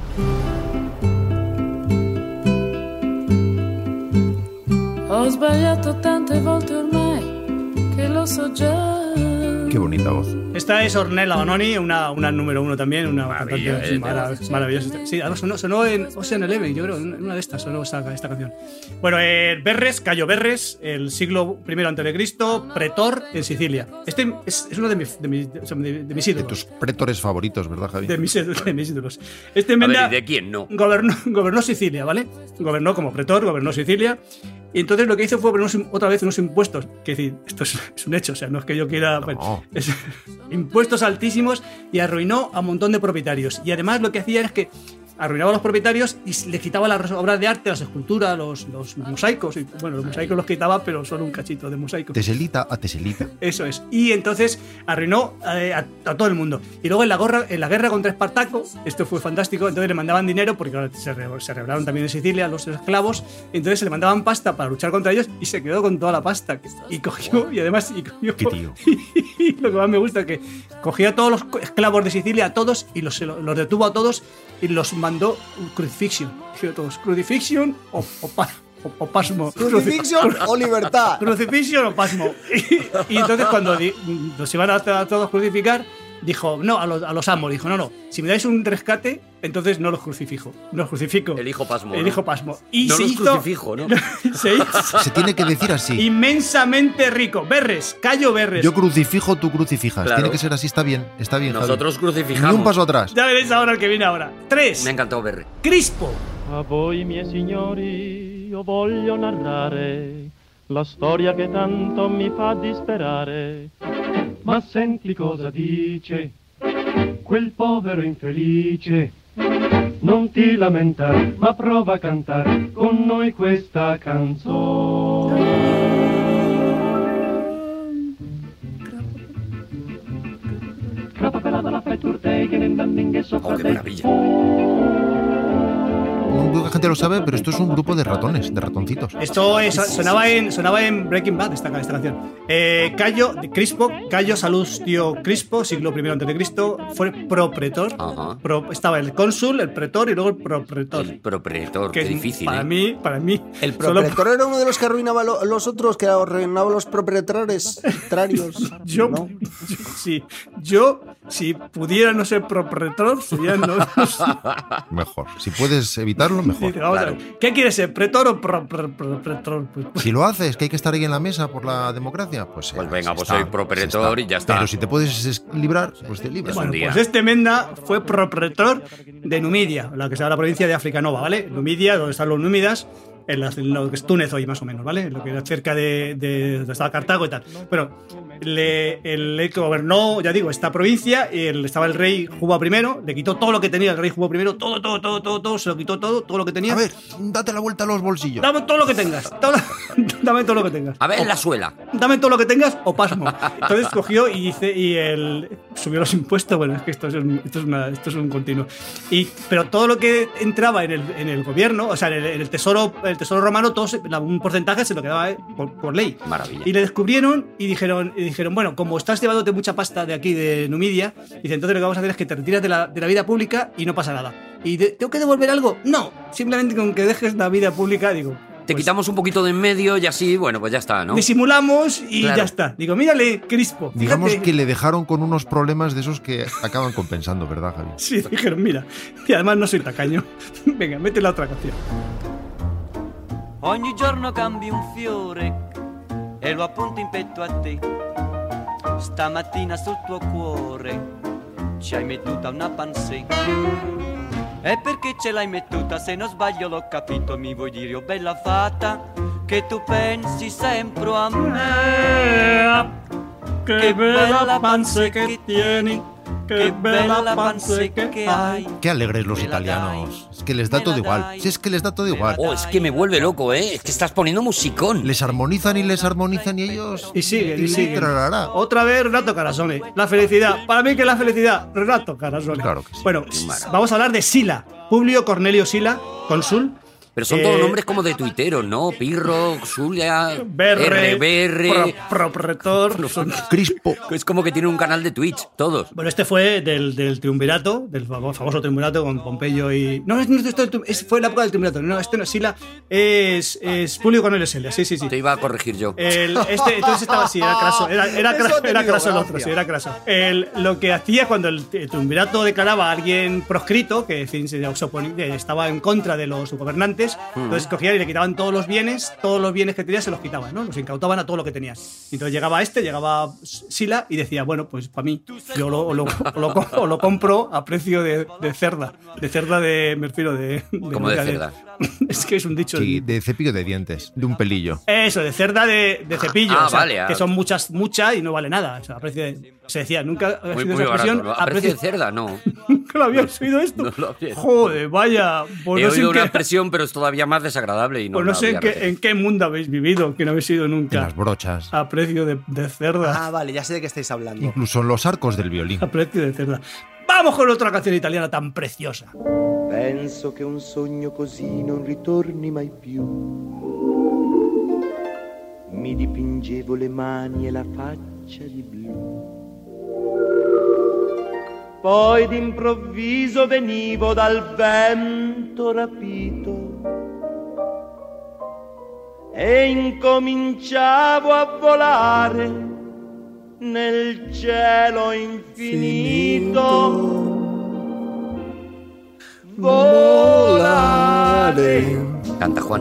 Ho sbagliato tante volte ormai che lo so già. Qué bonita voz. Esta es Ornella Vanoni, una número 1 también, una cantante maravillosa. Sí, además sonó en Ocean Eleven, yo creo, en una de estas sonó esta canción. Bueno, Verres, Cayo Verres, el siglo I antes de Cristo, pretor en Sicilia. Este es uno de mis ídolos. De tus pretores favoritos, ¿verdad, Javi? De mis ídolos. ¿De quién no? Gobernó Sicilia, ¿vale? Gobernó como pretor, gobernó Sicilia. Y entonces lo que hizo fue poner otra vez unos impuestos. Que decir, esto es un hecho, o sea, no es que yo quiera... No. Bueno, impuestos altísimos, y arruinó a un montón de propietarios. Y además lo que hacía es que arruinaba a los propietarios y les quitaba las obras de arte, las esculturas, los mosaicos. Y, bueno, los mosaicos los quitaba, pero solo un cachito de mosaico. Teselita a teselita. Eso es. Y entonces arruinó a todo el mundo. Y luego en la guerra contra Espartaco, esto fue fantástico, entonces le mandaban dinero, porque ahora se rebelaron también en Sicilia los esclavos, entonces se le mandaban pasta para luchar contra ellos y se quedó con toda la pasta. Y cogió, y además... Qué tío. Y lo que más me gusta es que cogía a todos los esclavos de Sicilia, a todos, y los detuvo a todos y los mandó crucifixion. Dijeron todos, crucifixion o pasmo. Crucifixion o libertad. Crucifixion o pasmo. Y entonces cuando los iban a todos crucificar, dijo, no, a los amos, dijo, no, si me dais un rescate, entonces no los crucifico. Elijo pasmo. Elijo pasmo. Y no se los hizo, crucifijo, ¿no? Se tiene que decir así. Inmensamente rico. Verres, Cayo Verres. Yo crucifijo, tú crucifijas. Claro. Tiene que ser así, está bien, Nosotros Javi. crucificamos. Ni un paso atrás. Ya veréis ahora el que viene ahora. 3. Me ha encantado Verre. Crispo. A voi miei signori io voglio narrare la storia che tanto mi fa disperare. Ma senti cosa dice quel povero infelice. Non ti lamentare, ma prova a cantare con noi questa canzone. Oh, qué maravilla. mucha gente lo sabe, pero esto es un grupo de ratones, de ratoncitos. Esto sonaba en Breaking Bad, esta canción. Cayo Salustio Crispo, siglo I a.C., fue propretor. Estaba el cónsul, el pretor y luego el propretor. El propretor, qué difícil. Para mí. El propretor era uno de los que arruinaba los otros, que arruinaba los proprietarios. Yo, si pudiera no ser propretor, sería no sé. Mejor. Si puedes evitarlo, mejor. Sí, vamos a ver. ¿Qué quieres ser? ¿Pretor o propretor? Si lo haces, que hay que estar ahí en la mesa por la democracia, pues venga, pues soy propretor y ya está. Pero si te puedes librar, pues te libras. Bueno, pues este Menda fue propretor de Numidia, la que se llama la provincia de África Nova, ¿vale? Numidia, donde están los númidas, en lo que es Túnez hoy más o menos, ¿vale? Lo que era cerca de donde estaba Cartago y tal. Bueno, él gobernó, ya digo, esta provincia, y estaba el rey Juba I, le quitó todo lo que tenía el rey Juba I, todo, se lo quitó todo lo que tenía. A ver, date la vuelta a los bolsillos. Dame todo lo que tengas, dame todo lo que tengas. A ver, la suela. Dame todo lo que tengas o pasmo. Entonces cogió y subió los impuestos. Bueno, es que esto es un continuo. Pero todo lo que entraba en el gobierno, o sea, en el tesoro romano, un porcentaje se lo quedaba por ley. Maravilla. Y le descubrieron y dijeron, bueno, como estás llevándote mucha pasta de aquí de Numidia, dice, entonces lo que vamos a hacer es que te retiras de la vida pública y no pasa nada. ¿Y tengo que devolver algo? No, simplemente con que dejes la vida pública, digo. Te quitamos un poquito de en medio y así, bueno, pues ya está, ¿no? Disimulamos y ya está. Digo, mírale, Crispo. Digamos fíjate. Que le dejaron con unos problemas de esos que acaban compensando, ¿verdad, Javi? Sí, dijeron, mira, y además no soy tacaño. Venga, mete la otra canción. Ogni giorno cambi un fiore e lo appunto in petto a te. Stamattina sul tuo cuore ci hai mettuta una pensée. E perché ce l'hai mettuta? Se non sbaglio l'ho capito, mi vuoi dire, oh bella fata, che tu pensi sempre a me. Che bella panza che tieni. Qué bella panza que hay. Qué alegres los italianos. Es que les da todo igual. Si es que les da todo igual. Oh, es que me vuelve loco, ¿eh? Es que estás poniendo musicón. Les armonizan y ellos. Y siguen. Otra vez Renato Carasone. La felicidad. Para mí que la felicidad, Renato Carasone. Claro que sí. Bueno, vamos a hablar de Sila. Publio Cornelio Sila, cónsul. Pero son todos nombres como de tuiteros, ¿no? Pirro, Zulia, RBR... Propretor... Crispo. Es como que tiene un canal de Twitch, todos. Bueno, este fue del triunvirato, del famoso triunvirato con Pompeyo y... No, fue la época del triunvirato. No, este no es Sila, es Publio Cornelio Sila, sí. Te iba a corregir yo. Entonces estaba así, era craso. Era craso el otro, sí, era craso. Lo que hacía cuando el triunvirato declaraba a alguien proscrito, que en fin, estaba en contra de los gobernantes, entonces cogían y le quitaban todos los bienes que tenía se los quitaban, ¿no? Los incautaban a todo lo que tenían. Entonces llegaba Sila y decía, bueno, pues para mí, yo lo compro a precio de cerda. De cerda me refiero de ¿Cómo de cerda? Es que es un dicho. Sí, de cepillo de dientes, de un pelillo. Eso, de cerda de cepillo. O sea, vale. Que son muchas y no vale nada. O sea, a precio se decía, nunca ha sido esa expresión. ¿A precio de cerda? No. ¿Nunca lo habías oído esto? No lo había. Joder, vaya. Pues he oído una expresión, pero es todavía más desagradable y no. Pues no sé en qué mundo habéis vivido, que no habéis ido nunca. En las brochas. A precio de cerda. Ah, vale, ya sé de qué estáis hablando. Incluso en los arcos del violín. A precio de cerda. Vamos con otra canción italiana tan preciosa. Penso che un sogno così non ritorni mai più. Mi dipingevo le mani e la faccia di blu. Poi d'improvviso venivo dal vento rapito e incominciavo a volare nel cielo infinito. Volare. Canta Juan.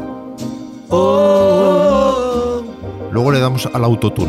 Luego le damos al autotune.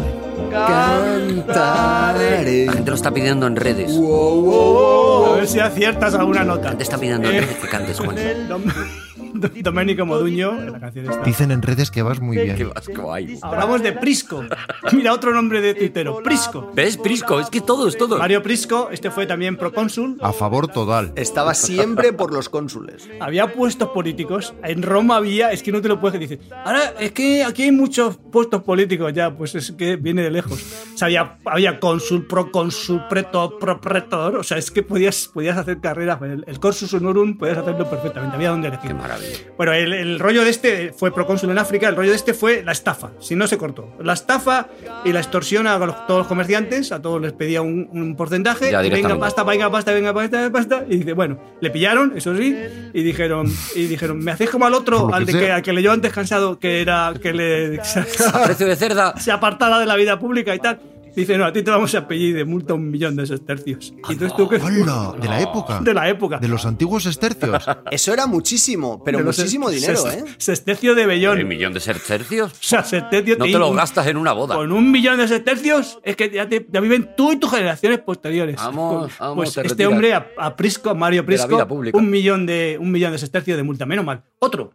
Cantaré. La gente lo está pidiendo en redes. A ver si aciertas alguna nota. La gente está pidiendo en redes que cantes, Juan. Domenico Modugno, la canción esta. Dicen en redes que vas muy bien. Qué vasco hay. Hablamos de Prisco. Mira, otro nombre de tuitero, Prisco. ¿Ves, Prisco? Es que todo es todo. Mario Prisco, este fue también procónsul. A favor total. Estaba siempre por los cónsules. Había puestos políticos. En Roma había, es que no te lo puedes decir. Ahora, es que aquí hay muchos puestos políticos ya, pues es que viene de lejos. O sea, había cónsul, procónsul, pretor, propretor. O sea, es que podías hacer carreras. El cursus honorum podías hacerlo perfectamente. Había donde elegir. Qué maravilla. Bueno, el rollo de este fue procónsul en África. El rollo de este fue la estafa. Si no se cortó. La estafa y la extorsión a todos los comerciantes. A todos les pedía un porcentaje. Ya, venga pasta. Y dice, bueno, le pillaron, eso sí. Y dijeron, me hacéis como al otro, al que leyó antes cansado, que era que le A precio de cerda. se apartara de la vida pública y tal. Dice, no, a ti te vamos a pedir de multa 1 millón de sestercios. Y entonces tú que... ¡Hala! De la época. De la época. De los antiguos sestercios. Eso era muchísimo, pero De los muchísimo dinero, ¿eh? Sestercio de vellón. ¿1 millón de sestercios? O sea, sestercios... No te lo gastas en una boda. Con 1 millón de sestercios es que ya viven tú y tus generaciones posteriores. Vamos, pues te este retiras hombre, a Prisco, Mario de la Prisco, vida pública. 1 millón de sestercios de multa. Menos mal. Otro.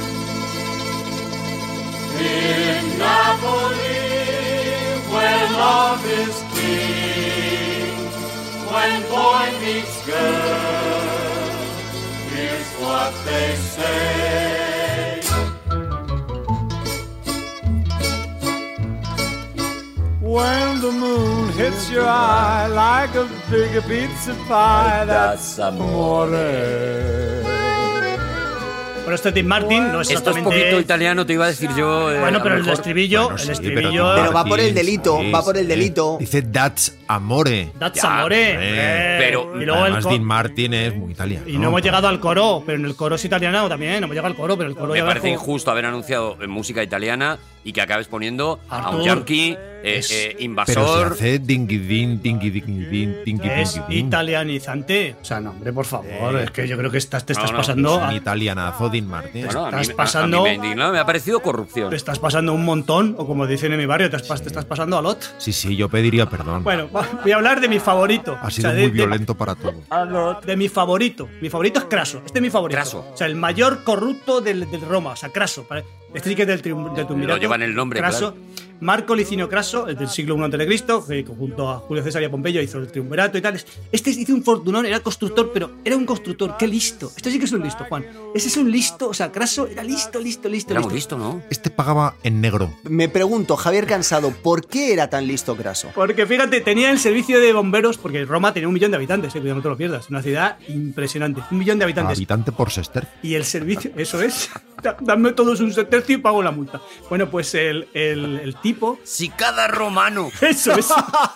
In Napoli, where love is king, when boy meets girl, here's what they say. When the moon hits your eye like a big pizza pie, that's amore. Bueno, esto es Dean Martin, no es Esto es exactamente... poquito italiano, te iba a decir yo. Bueno, a pero lo el mejor. estribillo... Bueno, sí, el estribillo... Pero va por el delito, Sí, va por el sí. delito. Dice that's amore. That's Ya, amore. pero- Y luego Además, el Dean Martin es muy italiano. Y no hemos llegado al coro, pero en el coro es italiano también, no hemos llegado al coro, pero el coro Me ya parece abajo- injusto haber anunciado música italiana y que acabes poniendo a un Artur, yankee Pero se invasor. hace dingui-din, dingui-dingui-din, Es dingui-dingui-din. italianizante. O sea, no, hombre, por favor, es que yo creo que te estás no, pasando... Un italianazo, Dean Martin. Bueno, estás a pasando- mí me ha indignado, me ha parecido corrupción. Te estás pasando un montón, o como dicen en mi barrio, te estás pasando a lot. Sí, yo pediría perdón. Bueno, voy a hablar de mi favorito. Ha sido O sea, muy violento para todos. de mi favorito. Mi favorito es Craso. Este es mi favorito. Craso. O sea, el mayor corrupto del Roma. O sea, Craso. Este sí que es del triunvirato. Lo llevan el nombre, Craso. claro. Marco Licinio Craso, el del siglo I a.C., que junto a Julio César y a Pompeyo hizo el triunvirato y tal. Este hizo un fortunón, era constructor, pero era un constructor. ¡Qué listo! Esto sí que es un listo, Juan. Ese es un listo. O sea, Craso era listo. Era muy listo, ¿no? Este pagaba en negro. Me pregunto, Javier Cansado, ¿por qué era tan listo Craso? Porque fíjate, tenía el servicio de bomberos, porque Roma tenía 1 millón de habitantes, cuidado, no te lo pierdas. Una ciudad impresionante. 1 millón de habitantes. Habitante por sestercio. Y el servicio, eso es. Dame todos un sestercio y pago la multa. Bueno, pues el tipo. Si cada romano Eso es.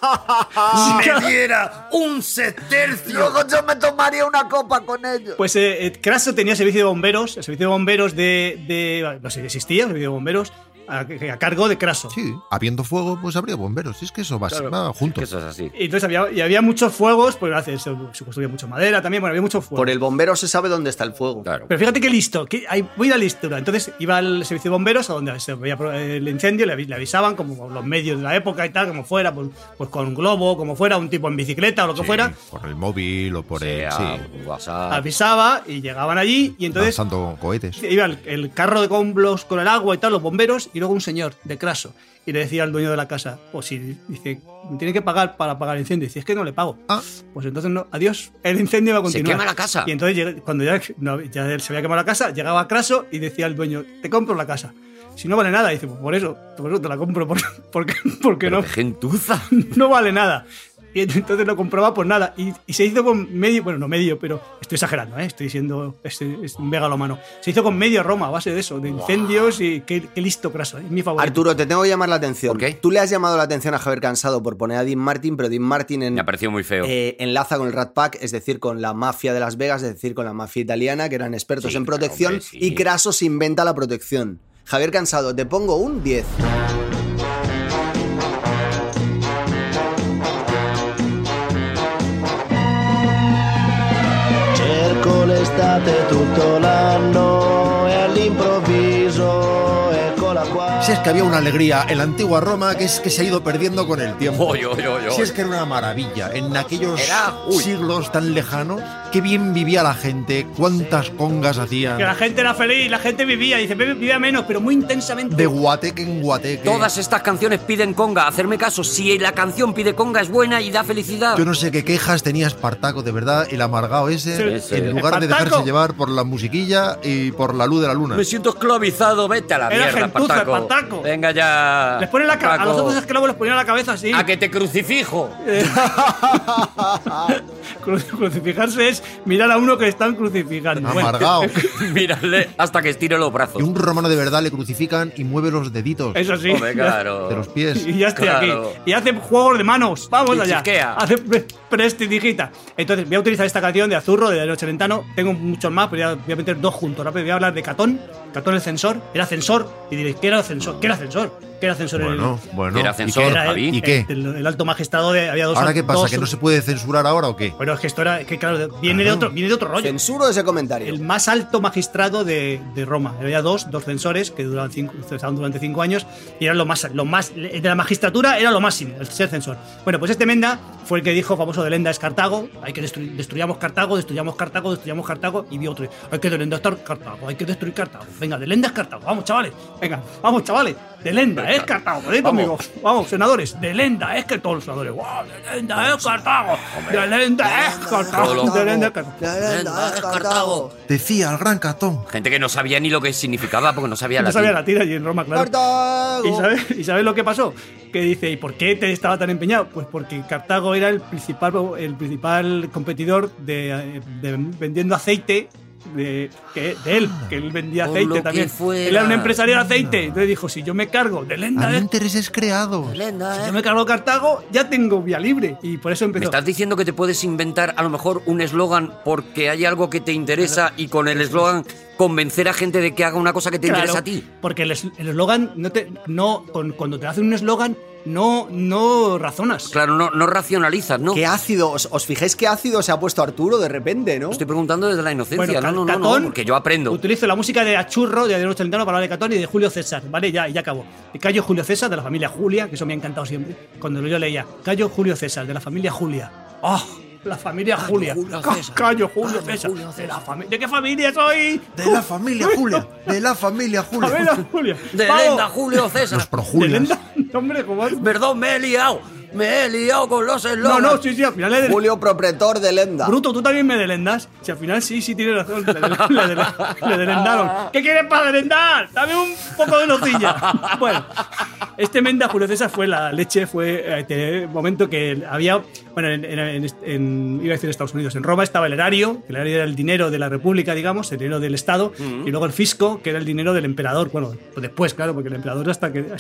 me diera un sestercio. Luego yo me tomaría una copa con ellos. Pues Craso tenía servicio de bomberos. El servicio de bomberos no sé si existía, el servicio de bomberos a cargo de Craso. Sí, habiendo fuego, pues habría bomberos. Es que eso va, Claro, va juntos. que eso es así. Y entonces había muchos fuegos, pues se construía mucha madera también, bueno, había mucho fuego. Por el bombero se sabe dónde está el fuego. Claro. Pero fíjate qué listo, que hay muy la listura. Entonces iba al servicio de bomberos, a donde se veía el incendio, le avisaban, como los medios de la época y tal, como fuera, pues con un globo, como fuera, un tipo en bicicleta o lo que Sí, fuera. Por el móvil o por el. Sea Sí, WhatsApp. Avisaba y llegaban allí y entonces lanzando cohetes. iba el carro de comblos con el agua y tal, los bomberos, y luego un señor de Craso. Y le decía al dueño de la casa, pues si dice, me tiene que pagar para apagar el incendio. Y dice, es que no le pago. Ah. Pues entonces no, adiós, el incendio va a Se continuar. quema la casa. Y entonces cuando ya se había quemado la casa, llegaba Craso y decía al dueño, te compro la casa. Si no vale nada, dice, pues por eso te la compro, porque no, Qué gentuza. no vale nada. Y entonces lo compraba por nada. Y se hizo con medio, bueno, no medio, pero estoy exagerando, estoy siendo es un megalomano. Se hizo con medio Roma a base de eso, de incendios y qué listo Craso, es mi favorito. Arturo, te tengo que llamar la atención. ¿Por qué? Tú le has llamado la atención a Javier Cansado por poner a Dean Martin, pero Dean Martin Me ha parecido muy feo. enlaza con el Rat Pack, es decir, con la mafia de Las Vegas, es decir, con la mafia italiana, que eran expertos Sí, en claro, protección, hombre, sí. y Craso se inventa la protección. Javier Cansado, te pongo un 10. Cerco l'estate tutto l'anno e all'improvviso eccola qua. Si es que había una alegría en la antigua Roma que es que se ha ido perdiendo con el tiempo. Si es que era una maravilla. En aquellos siglos tan lejanos, qué bien vivía la gente, cuántas congas hacían. Que la gente era feliz, la gente vivía, dice, vivía menos, pero muy intensamente. De guateque en guateque. Todas estas canciones piden conga, hacerme caso. Si la canción pide conga es buena y da felicidad. Yo no sé qué quejas tenía Espartaco, de verdad, el amargado ese, en lugar de dejarse llevar por la musiquilla y por la luz de la luna. Me siento esclavizado, vete a la mierda, Espartaco. Venga ya. Les ponen a los otros esclavos les ponían la cabeza así. A que te crucifijo. Crucifijarse es mirar a uno que están crucificando. Amargado. Mírale hasta que estire los brazos. Y un romano de verdad le crucifican y mueve los deditos. Eso sí. Hombre, claro. De los pies. Y ya estoy aquí. Y hace juegos de manos. Vamos allá. Chiquea. Hace prestidigita. Entonces voy a utilizar esta canción de Azurro, de Darío Celentano. Tengo muchos más, pero voy a meter dos juntos. Rápido, voy a hablar de Catón. Catón el censor. Era censor. Y diréis, ¿qué era el censor? ¿Qué era censor? ¿Qué era censor? Bueno. Era censor, ¿Y qué? El alto magistrado había dos. ¿Ahora qué pasa? ¿Que no se puede censurar ahora o qué? Pero es que esto era, que claro, viene de otro rollo. Censuro ese comentario. El más alto magistrado de Roma. Había dos censores que estaban durante 5 años y eran lo más de la magistratura era lo máximo, el ser censor. Bueno, pues este Menda fue el que dijo, famoso, de Lenda es Cartago, hay que destruyamos Cartago, y vio otro, hay que delendar Cartago, hay que destruir Cartago. Venga, de Lenda es Cartago, vamos chavales, de Lenda es Cartago, venid conmigo, vamos, senadores, de Lenda es que todos los senadores, wow, de Lenda es Cartago, de Lenda es Cartago, de Lenda es Cartago. Decía el gran Catón. Gente que no sabía ni lo que significaba porque no sabía latín. No sabía latín allí en Roma, claro. ¡Cartago! ¿Y sabes lo que pasó? Que dice, ¿y por qué te estaba tan empeñado? Pues porque Cartago era el principal competidor de vendiendo aceite de él, que él vendía aceite también. Él era un empresario de aceite. Entonces dijo, si yo me cargo de Lenda, hay intereses creados. Si yo me cargo Cartago, ya tengo vía libre. Y por eso empezó. ¿Me estás diciendo que te puedes inventar a lo mejor un eslogan porque hay algo que te interesa y con el eslogan convencer a gente de que haga una cosa que te interesa a ti? Porque el eslogan cuando te hacen un eslogan no razonas. Claro, no racionalizas, ¿no? Qué ácido, ¿os fijáis qué ácido se ha puesto Arturo de repente, no? Estoy preguntando desde la inocencia. Bueno, no, porque yo aprendo. Utilizo la música de Achurro, de Darío Celentano, para hablar de Catón y de Julio César, ¿vale? Ya acabó. De Cayo Julio César, de la familia Julia, que eso me ha encantado siempre. Cuando yo leía Cayo Julio César, de la familia Julia. ¡Oh! La familia Julia. Cayo Julio César. ¿De qué familia soy? De la familia Julia. De la familia Julia. De Lenda Julio César. Los projulias. Hombre, ¿cómo es? Perdón, me he liado con los eslogans. No, sí, al final Julio Propretor de Lenda. Bruto, tú también me delendas. Si al final sí tienes razón. Le delendaron. ¿Qué quieres para delendar? Dame un poco de nocilla. Bueno, este Menda Julio César fue la leche, fue el momento que había. Bueno, iba a decir Estados Unidos. En Roma estaba el erario, que el erario era el dinero de la República, digamos, el dinero del Estado, y luego el fisco, que era el dinero del emperador. Bueno, pues después, claro, porque el emperador hasta el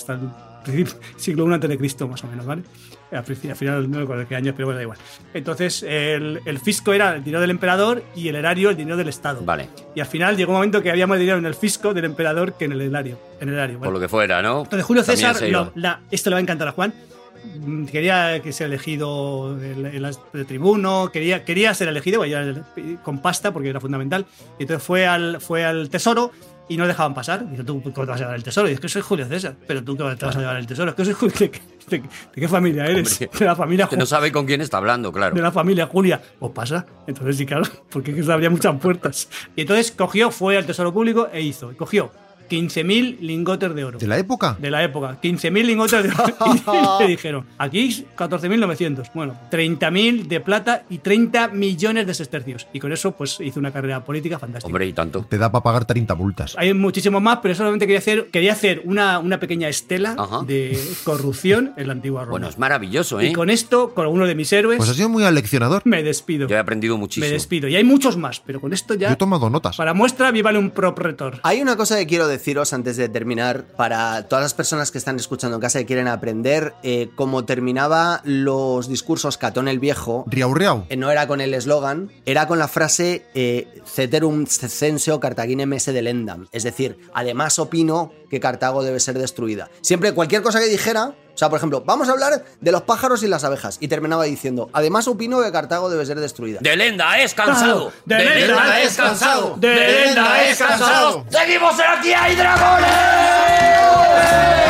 siglo I a.C., más o menos, ¿vale? Al final no recuerdo qué años, pero bueno, da igual. Entonces, el fisco era el dinero del emperador y el erario el dinero del Estado. Vale. Y al final llegó un momento que había más dinero en el fisco del emperador que en el erario. ¿Vale? Por lo que fuera, ¿no? Entonces, Julio César, esto le va a encantar a Juan. Quería que sea elegido el tribuno, quería ser elegido con pasta porque era fundamental. Y entonces fue al tesoro y no le dejaban pasar. Dice, ¿tú cómo te vas a llevar el tesoro? Y es que soy Julio César. Pero tú, ¿cómo te vas a llevar el tesoro? Es que soy Julio. ¿De qué familia eres? Hombre, de la familia que no sabe con quién está hablando, claro. De la familia Julia. Pues pasa. Entonces sí, claro, porque habría muchas puertas. Y entonces fue al tesoro público e cogió 15.000 lingotes de oro. ¿De la época? De la época. 15.000 lingotes de oro. Y le dijeron, aquí 14.900. Bueno, 30.000 de plata y 30 millones de sestercios. Y con eso, pues, hizo una carrera política fantástica. Hombre, y tanto. Te da para pagar 30 multas. Hay muchísimos más, pero solamente quería hacer una pequeña estela de corrupción en la antigua Roma. Bueno, es maravilloso, ¿eh? Y con esto, con uno de mis héroes... Pues ha sido muy aleccionador. Me despido. Yo he aprendido muchísimo. Me despido. Y hay muchos más, pero con esto ya... Yo he tomado notas. Para muestra, vívale un propretor. Hay una cosa que quiero deciros antes de terminar, para todas las personas que están escuchando en casa y quieren aprender cómo terminaba los discursos Catón el Viejo. Riau. No era con el eslogan, era con la frase Ceterum censeo Carthaginem esse delendam. Es decir, además opino que Cartago debe ser destruida. Siempre, cualquier cosa que dijera, o sea, por ejemplo, vamos a hablar de los pájaros y las abejas, y terminaba diciendo, además opino que Cartago debe ser destruida. De Lenda es cansado. De Lenda es cansado. De Lenda es cansado. ¡Seguimos en Aquí hay dragones!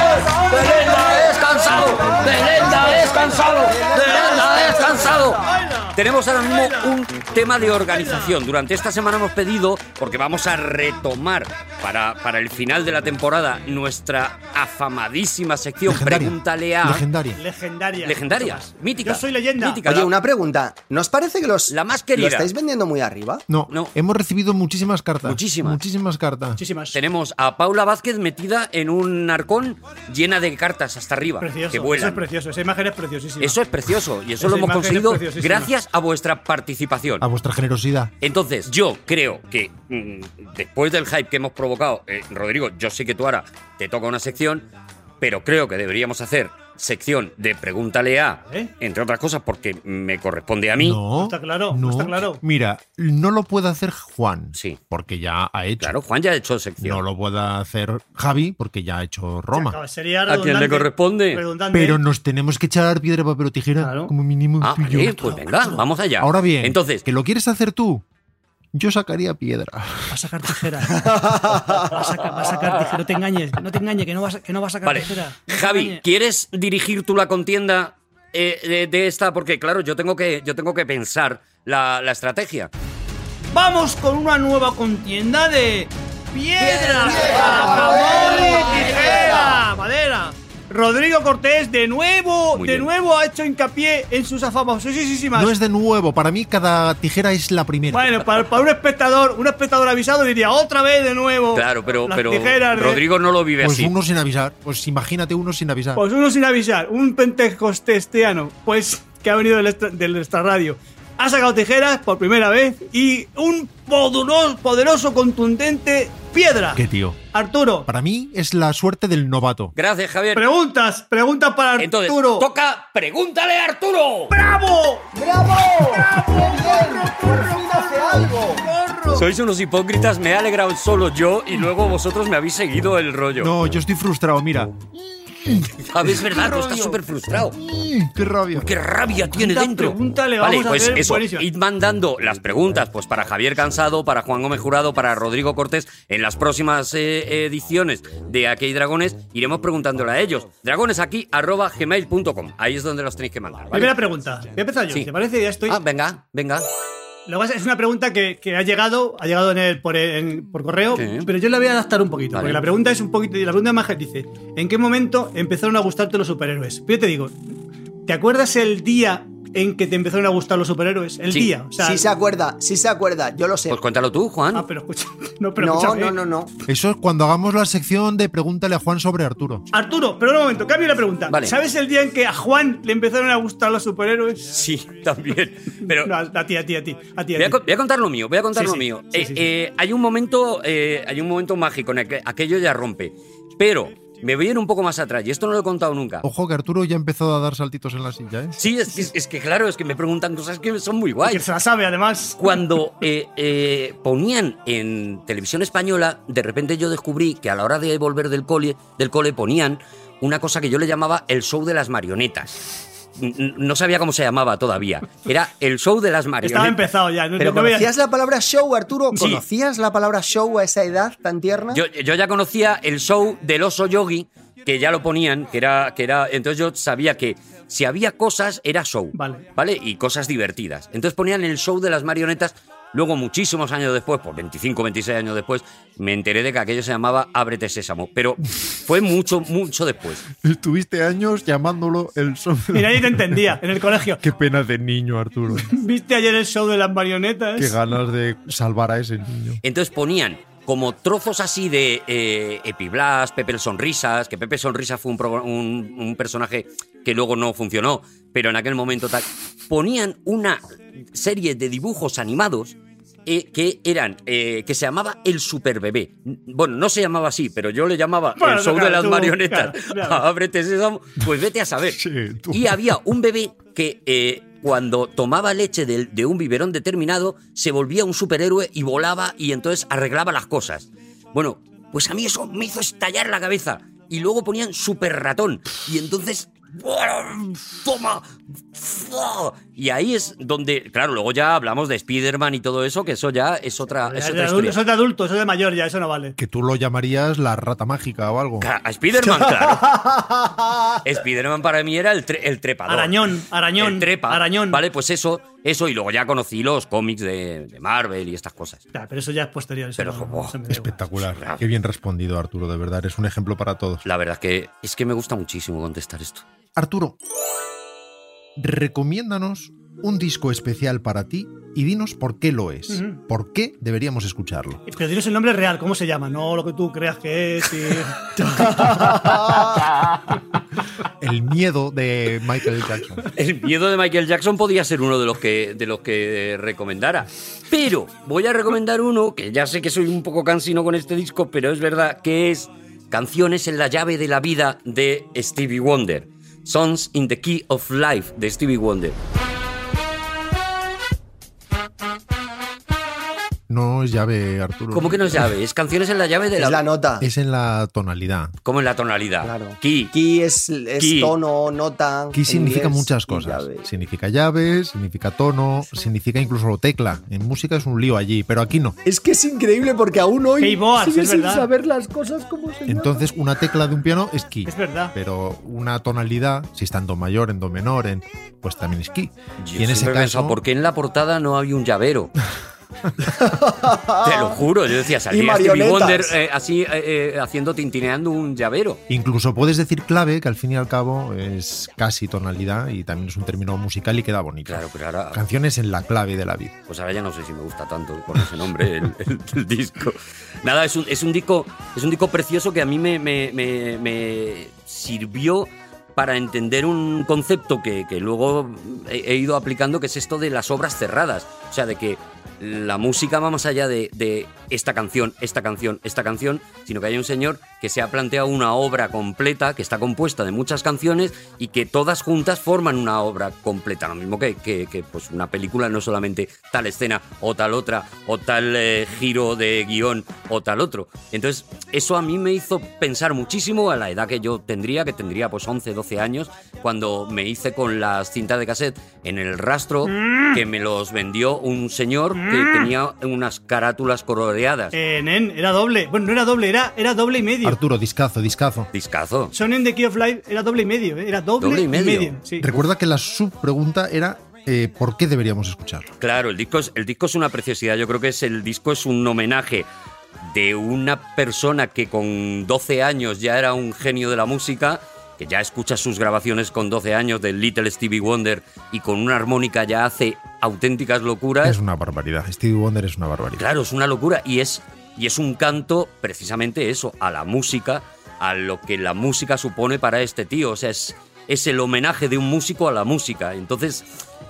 descansado! ¡De verdad, he descansado! Tenemos ahora mismo un tema de organización. Durante esta semana hemos pedido, porque vamos a retomar para el final de la temporada nuestra afamadísima sección Pregúntale a... Legendaria. Mítica. Yo soy leyenda. Mítica. Oye, una pregunta. ¿No os parece que lo querida. estáis vendiendo muy arriba? No. Hemos recibido muchísimas cartas. Muchísimas cartas. Tenemos a Paula Vázquez metida en un arcón llena de cartas hasta arriba. Precioso. Que vuelan. Eso es precioso. Esa imagen es preciosísima. Eso es precioso. Y eso lo hemos conseguido gracias a vuestra participación. A vuestra generosidad. Entonces, yo creo que después del hype que hemos provocado, Rodrigo, yo sé que tú ahora te toca una sección, pero creo que deberíamos hacer sección de Pregúntale a, entre otras cosas, porque me corresponde a mí. No, está claro. Mira, no lo puede hacer Juan, sí, porque ya ha hecho. Claro, Juan ya ha hecho sección. No lo puede hacer Javi, porque ya ha hecho Roma. Sería ¿A quién le corresponde? Pero nos tenemos que echar piedra, papel o tijera, como mínimo. Vale, pues venga, vamos allá. Ahora bien, entonces, ¿que lo quieres hacer tú? Yo sacaría piedra. Va a sacar tijera. Va a sacar tijera. No te engañes, que no va a sacar tijera. No Javi, ¿quieres dirigir tú la contienda de esta? Porque claro, yo tengo que pensar la estrategia. Vamos con una nueva contienda de piedra, jamón y tijera. Madera. Rodrigo Cortés de nuevo ha hecho hincapié en sus afamosísimas. No es de nuevo, para mí cada tijera es la primera. Bueno, para un espectador avisado diría otra vez de nuevo. Claro, pero Rodrigo no lo vive así. Pues uno sin avisar, pues imagínate uno sin avisar. Pues uno sin avisar, un pentecostestiano, pues que ha venido del extrarradio. Ha sacado tijeras por primera vez y un poderoso, contundente piedra. ¿Qué tío? Arturo. Para mí es la suerte del novato. Gracias, Javier. Preguntas para Arturo. Entonces, toca Pregúntale a Arturo. ¡Bravo! ¡Por fin hace algo! Sois unos hipócritas, me he alegrado solo yo y luego vosotros me habéis seguido el rollo. No, yo estoy frustrado, mira. ¿Sabes, verdad? Tú estás súper frustrado. ¡Qué rabia! ¡Qué rabia tiene dentro! Pregúntale, vale, vamos pues a hacer eso, buenísima. id mandando las preguntas pues para Javier Cansado, para Juan Gómez Jurado, para Rodrigo Cortés. En las próximas ediciones de Aquí hay Dragones iremos preguntándole a ellos. dragonesaqui@gmail.com. Ahí es donde los tenéis que mandar, ¿vale? Primera pregunta. Voy a empezar yo. Sí. ¿Te parece? Ya estoy. Venga. Lo que pasa es una pregunta que ha llegado por correo, pero yo la voy a adaptar un poquito. Vale. Porque la pregunta es un poquito. La pregunta más dice: ¿en qué momento empezaron a gustarte los superhéroes? Pero yo te digo, ¿te acuerdas el día en que te empezaron a gustar los superhéroes? El día. O sea, sí se acuerda, yo lo sé. Pues cuéntalo tú, Juan. Pero escucha. No. Eso es cuando hagamos la sección de Pregúntale a Juan sobre Arturo. Arturo, pero un momento, cambio la pregunta. Vale. ¿Sabes el día en que a Juan le empezaron a gustar los superhéroes? Sí, también. Pero no, a ti. Voy a contar lo mío. Hay un momento mágico en el que aquello ya rompe. Pero me voy a ir un poco más atrás, y esto no lo he contado nunca. Ojo que Arturo ya empezó a dar saltitos en la silla, ¿eh? Sí, es que claro, es que me preguntan cosas que son muy guays. Que se la sabe, además. Cuando ponían en televisión española, de repente yo descubrí que a la hora de volver del cole ponían una cosa que yo le llamaba el show de las marionetas. No sabía cómo se llamaba todavía. Era el show de las marionetas. Estaba empezado ya. ¿Pero conocías la palabra show, Arturo? ¿Conocías la palabra show a esa edad tan tierna? Yo ya conocía el show del oso yogi, que ya lo ponían, que era entonces yo sabía que si había cosas, era show. ¿Vale? Y cosas divertidas. Entonces ponían el show de las marionetas. Luego, muchísimos años después, por 25, 26 años después, me enteré de que aquello se llamaba Ábrete Sésamo. Pero fue mucho después. Estuviste años llamándolo el show. Y nadie te entendía en el colegio. Qué pena de niño, Arturo. ¿Viste ayer el show de las marionetas? Qué ganas de salvar a ese niño. Entonces ponían como trozos así de Epiblas, Pepe el Sonrisas, que Pepe Sonrisas fue un personaje que luego no funcionó, pero en aquel momento tal. Ponían una serie de dibujos animados que se llamaba El Superbebé. Bueno, no se llamaba así, pero yo le llamaba el show de las marionetas. Claro. Ábrete Sésamo, pues vete a saber. Sí, y había un bebé que cuando tomaba leche de un biberón determinado se volvía un superhéroe y volaba y entonces arreglaba las cosas. Bueno, pues a mí eso me hizo estallar la cabeza. Y luego ponían Super Ratón. Y entonces ¡Toma! Y ahí es donde, claro, luego ya hablamos de Spider-Man y todo eso, que eso ya es otra historia. Eso es de adulto, eso es de mayor ya, eso no vale. Que tú lo llamarías la rata mágica o algo. A Spider-Man, claro. Spider-Man para mí era el trepador. Arañón. El trepa. Arañón. Vale, pues eso, y luego ya conocí los cómics de Marvel y estas cosas. Ya, pero eso ya es posterior. Eso pero espectacular. Qué bien respondido, Arturo, de verdad. Es un ejemplo para todos. La verdad es que me gusta muchísimo contestar esto. Arturo, recomiéndanos un disco especial para ti y dinos por qué lo es. ¿Por qué deberíamos escucharlo? Pero dinos el nombre real, ¿cómo se llama? No lo que tú creas que es. El miedo de Michael Jackson. El miedo de Michael Jackson podía ser uno de los que recomendara. Pero voy a recomendar uno que ya sé que soy un poco cansino con este disco, pero es verdad que es Canciones en la llave de la vida de Stevie Wonder. Songs in the Key of Life de Stevie Wonder. No es llave, Arturo. ¿Cómo que no es llave? Es canciones en la llave de la... Es la nota. Es en la tonalidad. ¿Cómo en la tonalidad? Claro. Key. Key es Key. tono, nota. Key significa inglés, muchas cosas. llave. Significa llave, significa tono, significa incluso tecla. En música es un lío allí, pero aquí no. Es que es increíble porque aún hoy Keyboard, sigue es sin verdad. saber las cosas como se Entonces, una tecla de un piano es Key. Es verdad. Pero una tonalidad, si está en do mayor, en do menor, pues también es Key. Yo Y en ese siempre he pensado, caso, ¿por qué en la portada no había un llavero? Te lo juro, yo decía, salía Stevie marionetas. Wonder así tintineando un llavero. incluso puedes decir clave, que al fin y al cabo es casi tonalidad y también es un término musical y queda bonito. Claro, pero ahora... Canciones en la clave de la vida. Pues ahora ya no sé si me gusta tanto con ese nombre el disco. Nada, es un disco precioso que a mí me sirvió para entender un concepto que luego he ido aplicando, que es esto de las obras cerradas. O sea, de que la música va más allá de esta canción, sino que hay un señor que se ha planteado una obra completa, que está compuesta de muchas canciones y que todas juntas forman una obra completa. Lo mismo que pues una película, no solamente tal escena o tal otra, o tal giro de guión o tal otro. Entonces, eso a mí me hizo pensar muchísimo a la edad que yo tendría, pues 11, 12 años, cuando me hice con las cintas de cassette en el rastro, que me los vendió un señor que tenía unas carátulas coloreadas. Nen, era doble. Bueno, no era doble, era doble y medio. Arturo, discazo. Discazo. Son in the Key of Life era doble y medio, era doble y medio. Sí. Recuerda que la subpregunta era ¿por qué deberíamos escucharlo? Claro, el disco es una preciosidad. Yo creo que el disco es un homenaje de una persona que con 12 años ya era un genio de la música, que ya escucha sus grabaciones con 12 años del Little Stevie Wonder y con una armónica ya hace auténticas locuras. Es una barbaridad. Stevie Wonder es una barbaridad. Claro, es una locura y es un canto precisamente eso, a la música, a lo que la música supone para este tío. O sea, es el homenaje de un músico a la música. Entonces,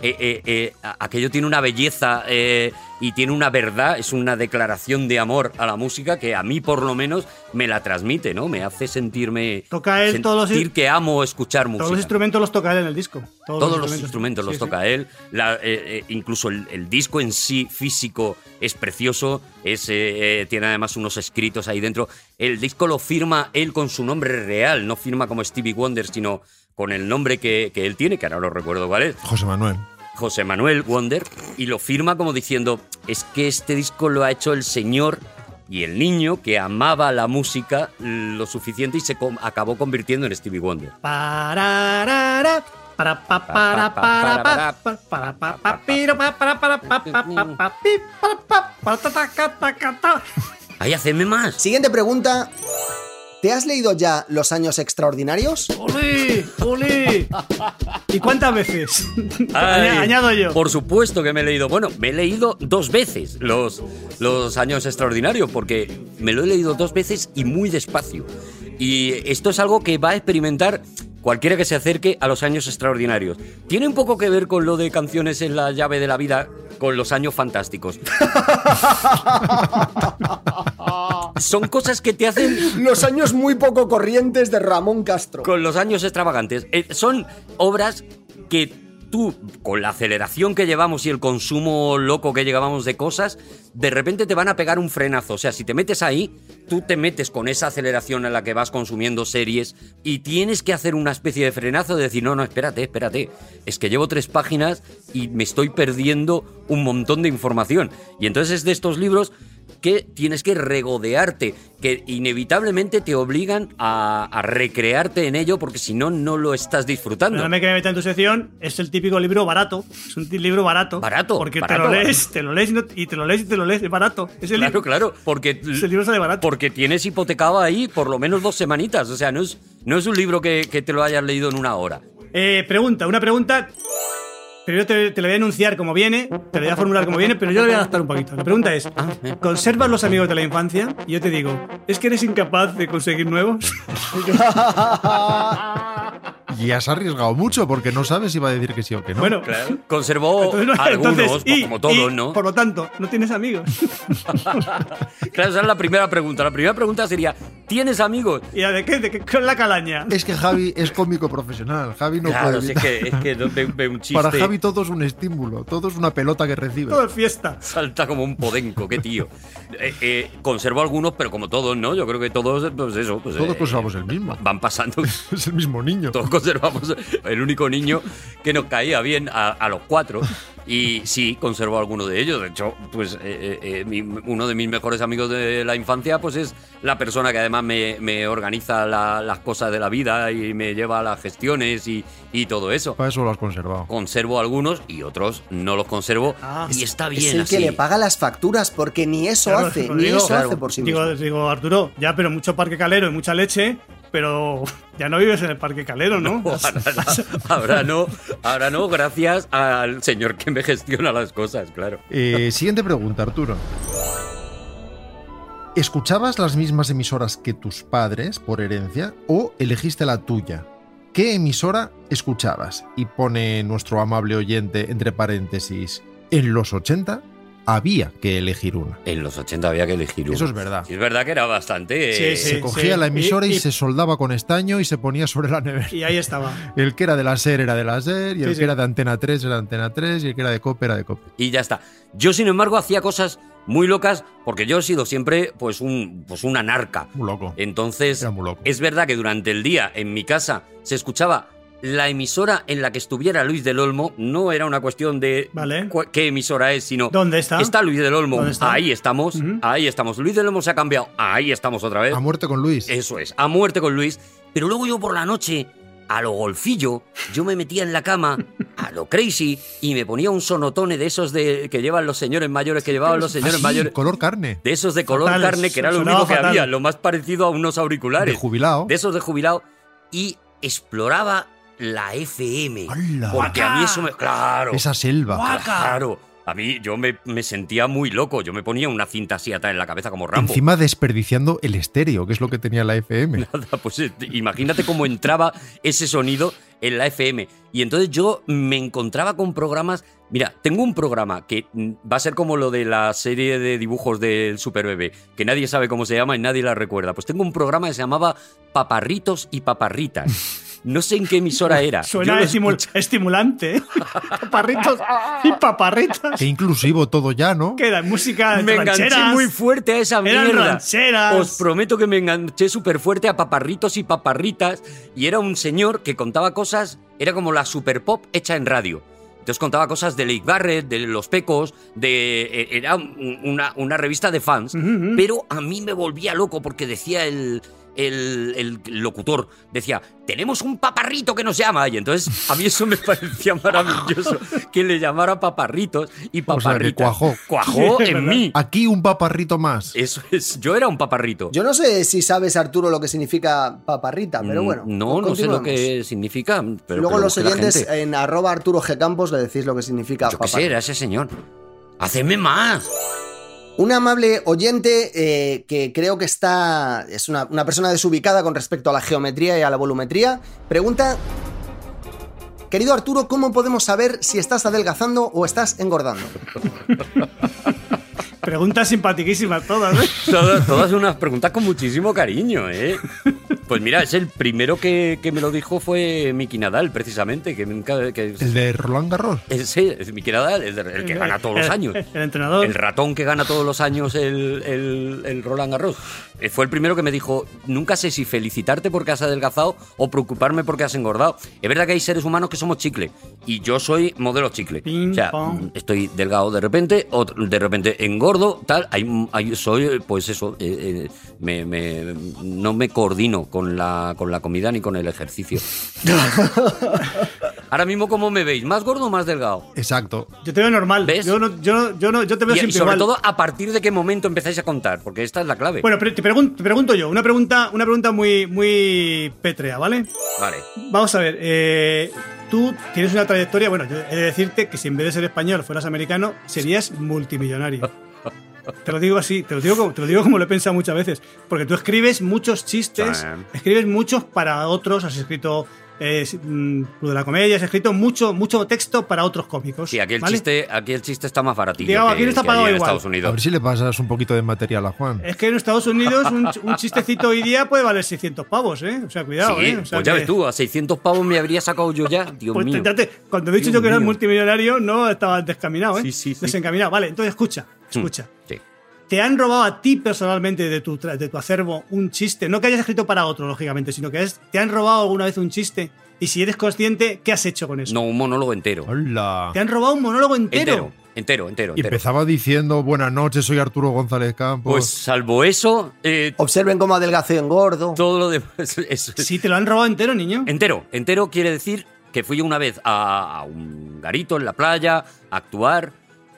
aquello tiene una belleza y tiene una verdad, es una declaración de amor a la música que a mí por lo menos me la transmite, ¿no? Me hace sentirme toca él sentir que amo escuchar música. Todos los instrumentos los toca él en el disco. Todos los instrumentos los toca él. Incluso el disco en sí físico es precioso, tiene además unos escritos ahí dentro. El disco lo firma él con su nombre real, no firma como Stevie Wonder, sino con el nombre que él tiene, que ahora no recuerdo cuál es. José Manuel Wonder, y lo firma como diciendo, es que este disco lo ha hecho el señor y el niño que amaba la música lo suficiente y se acabó convirtiendo en Stevie Wonder. Ay, hacedme más. Siguiente pregunta. ¿Te has leído ya Los Años Extraordinarios? ¡Olé! ¡Olé! ¿Y cuántas veces? Añado yo. Por supuesto que me he leído. Bueno, me he leído 2 veces los Años Extraordinarios, porque me lo he leído 2 veces y muy despacio. Y esto es algo que va a experimentar cualquiera que se acerque a Los Años Extraordinarios. Tiene un poco que ver con lo de Canciones en la llave de la vida, con Los Años Fantásticos. Son cosas que te hacen... Los años muy poco corrientes de Ramón Castro. Con Los Años Extravagantes. Son obras que tú, con la aceleración que llevamos y el consumo loco que llevábamos de cosas, de repente te van a pegar un frenazo. O sea, si te metes ahí, tú te metes con esa aceleración en la que vas consumiendo series y tienes que hacer una especie de frenazo de decir, no, espérate. Es que llevo 3 páginas y me estoy perdiendo un montón de información. Y entonces es de estos libros que tienes que regodearte, que inevitablemente te obligan a recrearte en ello, porque si no, no lo estás disfrutando. Perdóname que me meta en tu sección, es el típico libro barato. Es un libro barato. Barato. Porque barato, te lo lees y te lo lees, es barato. Es el claro, porque ese libro sale barato. Porque tienes hipotecado ahí por lo menos 2 semanitas. O sea, no es un libro que te lo hayas leído en una hora. Una pregunta. Pero yo te lo voy a enunciar como viene, te lo voy a formular como viene, pero yo lo voy a adaptar un poquito. La pregunta es, ¿conservas los amigos de la infancia? Y yo te digo, ¿es que eres incapaz de conseguir nuevos? Y has arriesgado mucho porque no sabes si va a decir que sí o que no. Bueno, claro. Conservó algunos, como todos, ¿no? Por lo tanto, no tienes amigos. Claro, esa es la primera pregunta. La primera pregunta sería, ¿tienes amigos? ¿Y de qué? ¿Con la calaña? Es que Javi es cómico profesional. Javi no claro, puede es que ve un chiste. Para Javi todo es un estímulo, todo es una pelota que recibe. Todo es fiesta. Salta como un podenco, qué tío. Conservo algunos, pero como todos, ¿no? Yo creo que todos, pues eso. Pues, todos conservamos el mismo. Van pasando. Es el mismo niño. Todos conservamos el único niño que nos caía bien a los 4. Y sí, conservo alguno de ellos. De hecho, pues uno de mis mejores amigos de la infancia pues es la persona que además me organiza las cosas de la vida y me lleva a las gestiones y todo eso. Para eso lo has conservado. Conservo algunos y otros no los conservo y está bien es el así. que le paga las facturas porque ni eso hace por sí mismo. Digo, Arturo, ya, pero mucho parque calero y mucha leche, pero ya no vives en el parque calero, ¿no? Ahora no, gracias al señor que me gestiona las cosas, claro. Siguiente pregunta, Arturo. ¿Escuchabas las mismas emisoras que tus padres por herencia o elegiste la tuya? ¿Qué emisora escuchabas? Y pone nuestro amable oyente entre paréntesis, en los 80 había que elegir una. En los 80 había que elegir una. Eso es verdad. Sí, es verdad que era bastante... Se cogía la emisora y se soldaba con estaño y se ponía sobre la nevera. Y ahí estaba. El que era de la SER era de la SER, y el que era de Antena 3 era de Antena 3, y el que era de COPE era de COPE. Y ya está. Yo, sin embargo, hacía cosas muy locas porque yo he sido siempre pues un anarca. Muy loco. Entonces, era muy loco. Es verdad que durante el día en mi casa se escuchaba la emisora en la que estuviera Luis del Olmo. No era una cuestión de qué emisora es, sino ¿dónde está? Está Luis del Olmo, ahí estamos, ahí estamos. Luis del Olmo se ha cambiado, ahí estamos otra vez. A muerte con Luis. Eso es, a muerte con Luis. Pero luego yo por la noche, a lo golfillo, yo me metía en la cama, a lo crazy, y me ponía un sonotone de esos que llevan los señores mayores, que llevaban los señores mayores. Color carne. De esos de color carne, que era lo único que había, lo más parecido a unos auriculares. De jubilado. De esos de jubilado. Y exploraba la FM. ¡Hala! Porque a mí eso me... Claro. Esa selva. ¡Guaca! Claro. A mí yo me sentía muy loco. Yo me ponía una cinta así atada en la cabeza como Rambo. Encima desperdiciando el estéreo, que es lo que tenía la FM. Nada, pues imagínate cómo entraba ese sonido en la FM. Y entonces yo me encontraba con programas... Mira, tengo un programa que va a ser como lo de la serie de dibujos del Super Bebé, que nadie sabe cómo se llama y nadie la recuerda. Pues tengo un programa que se llamaba Paparritos y Paparritas. No sé en qué emisora era. Suena estimulante, ¿eh? Paparritos y paparritas. Qué inclusivo todo ya, ¿no? Queda música de Me enganché muy fuerte a esa mierda. Rancheras. Os prometo que me enganché súper fuerte a Paparritos y Paparritas. Y era un señor que contaba cosas, era como la super pop hecha en radio. Entonces contaba cosas de Leigh Barrett, de Los Pecos, era una revista de fans. Pero a mí me volvía loco porque decía el locutor, decía, tenemos un paparrito que nos llama. Y entonces a mí eso me parecía maravilloso, que le llamara Paparritos y Paparritas. O sea, que cuajó en mí. Aquí un paparrito más. Eso es, yo era un paparrito. Yo no sé si sabes, Arturo, lo que significa paparrita, pero bueno. No sé lo que significa. Pero luego los oyentes en @ArturoGCampos le decís lo que significa paparrita. Yo qué sé, era ese señor. ¡Hacedme más! Un amable oyente que creo que es una persona desubicada con respecto a la geometría y a la volumetría, pregunta: querido Arturo, ¿cómo podemos saber si estás adelgazando o estás engordando? Preguntas simpaticísimas todas, ¿eh? Todas unas preguntas con muchísimo cariño, ¿eh? Pues mira, es el primero que me lo dijo fue Miki Nadal, precisamente. ¿El de Roland Garros? Sí, es Miki Nadal, el que gana todos los años. El entrenador. El ratón que gana todos los años el Roland Garros. Fue el primero que me dijo, nunca sé si felicitarte porque has adelgazado o preocuparme porque has engordado. Es verdad que hay seres humanos que somos chicle y yo soy modelo chicle. O sea, estoy delgado de repente, o de repente engordo, tal. Soy, pues eso, no me coordino con la comida ni con el ejercicio. Ahora mismo, ¿cómo me veis? ¿Más gordo o más delgado? Exacto. Yo te veo normal. ¿Ves? Yo te veo siempre y sobre igual. todo, ¿a partir de qué momento empezáis a contar? Porque esta es la clave. Bueno, pero te pregunto yo, una pregunta muy, muy pétrea, ¿vale? Vale. Vamos a ver, tú tienes una trayectoria, bueno, yo he de decirte que si en vez de ser español fueras americano, serías multimillonario. Te lo digo así, te lo digo como lo he pensado muchas veces. Porque tú escribes muchos chistes, escribes muchos para otros, has escrito Club de la Comedia, has escrito mucho texto para otros cómicos. Sí, aquí el chiste está más baratillo. Digamos, aquí no está pagado en igual. Estados Unidos. A ver si le pasas un poquito de material a Juan. Es que en Estados Unidos un chistecito hoy día puede valer 600 pavos, ¿eh? O sea, cuidado, sí, O sea, pues ya ves tú, a 600 pavos me habría sacado yo ya, Dios pues mío. Cuando he dicho yo que eras multimillonario, no estabas descaminado, ¿eh? Sí. Desencaminado. Vale, entonces escucha. Sí. ¿Te han robado a ti personalmente de tu acervo un chiste? No que hayas escrito para otro, lógicamente, sino que te han robado alguna vez un chiste. Y si eres consciente, ¿qué has hecho con eso? No, un monólogo entero. ¡Hola! ¿Te han robado un monólogo entero? Entero. Y empezaba diciendo, buenas noches, soy Arturo González Campos. Pues salvo eso... observen cómo adelgazo y engordo. Todo lo demás... Sí, te lo han robado entero, niño. Entero quiere decir que fui una vez a un garito en la playa a actuar...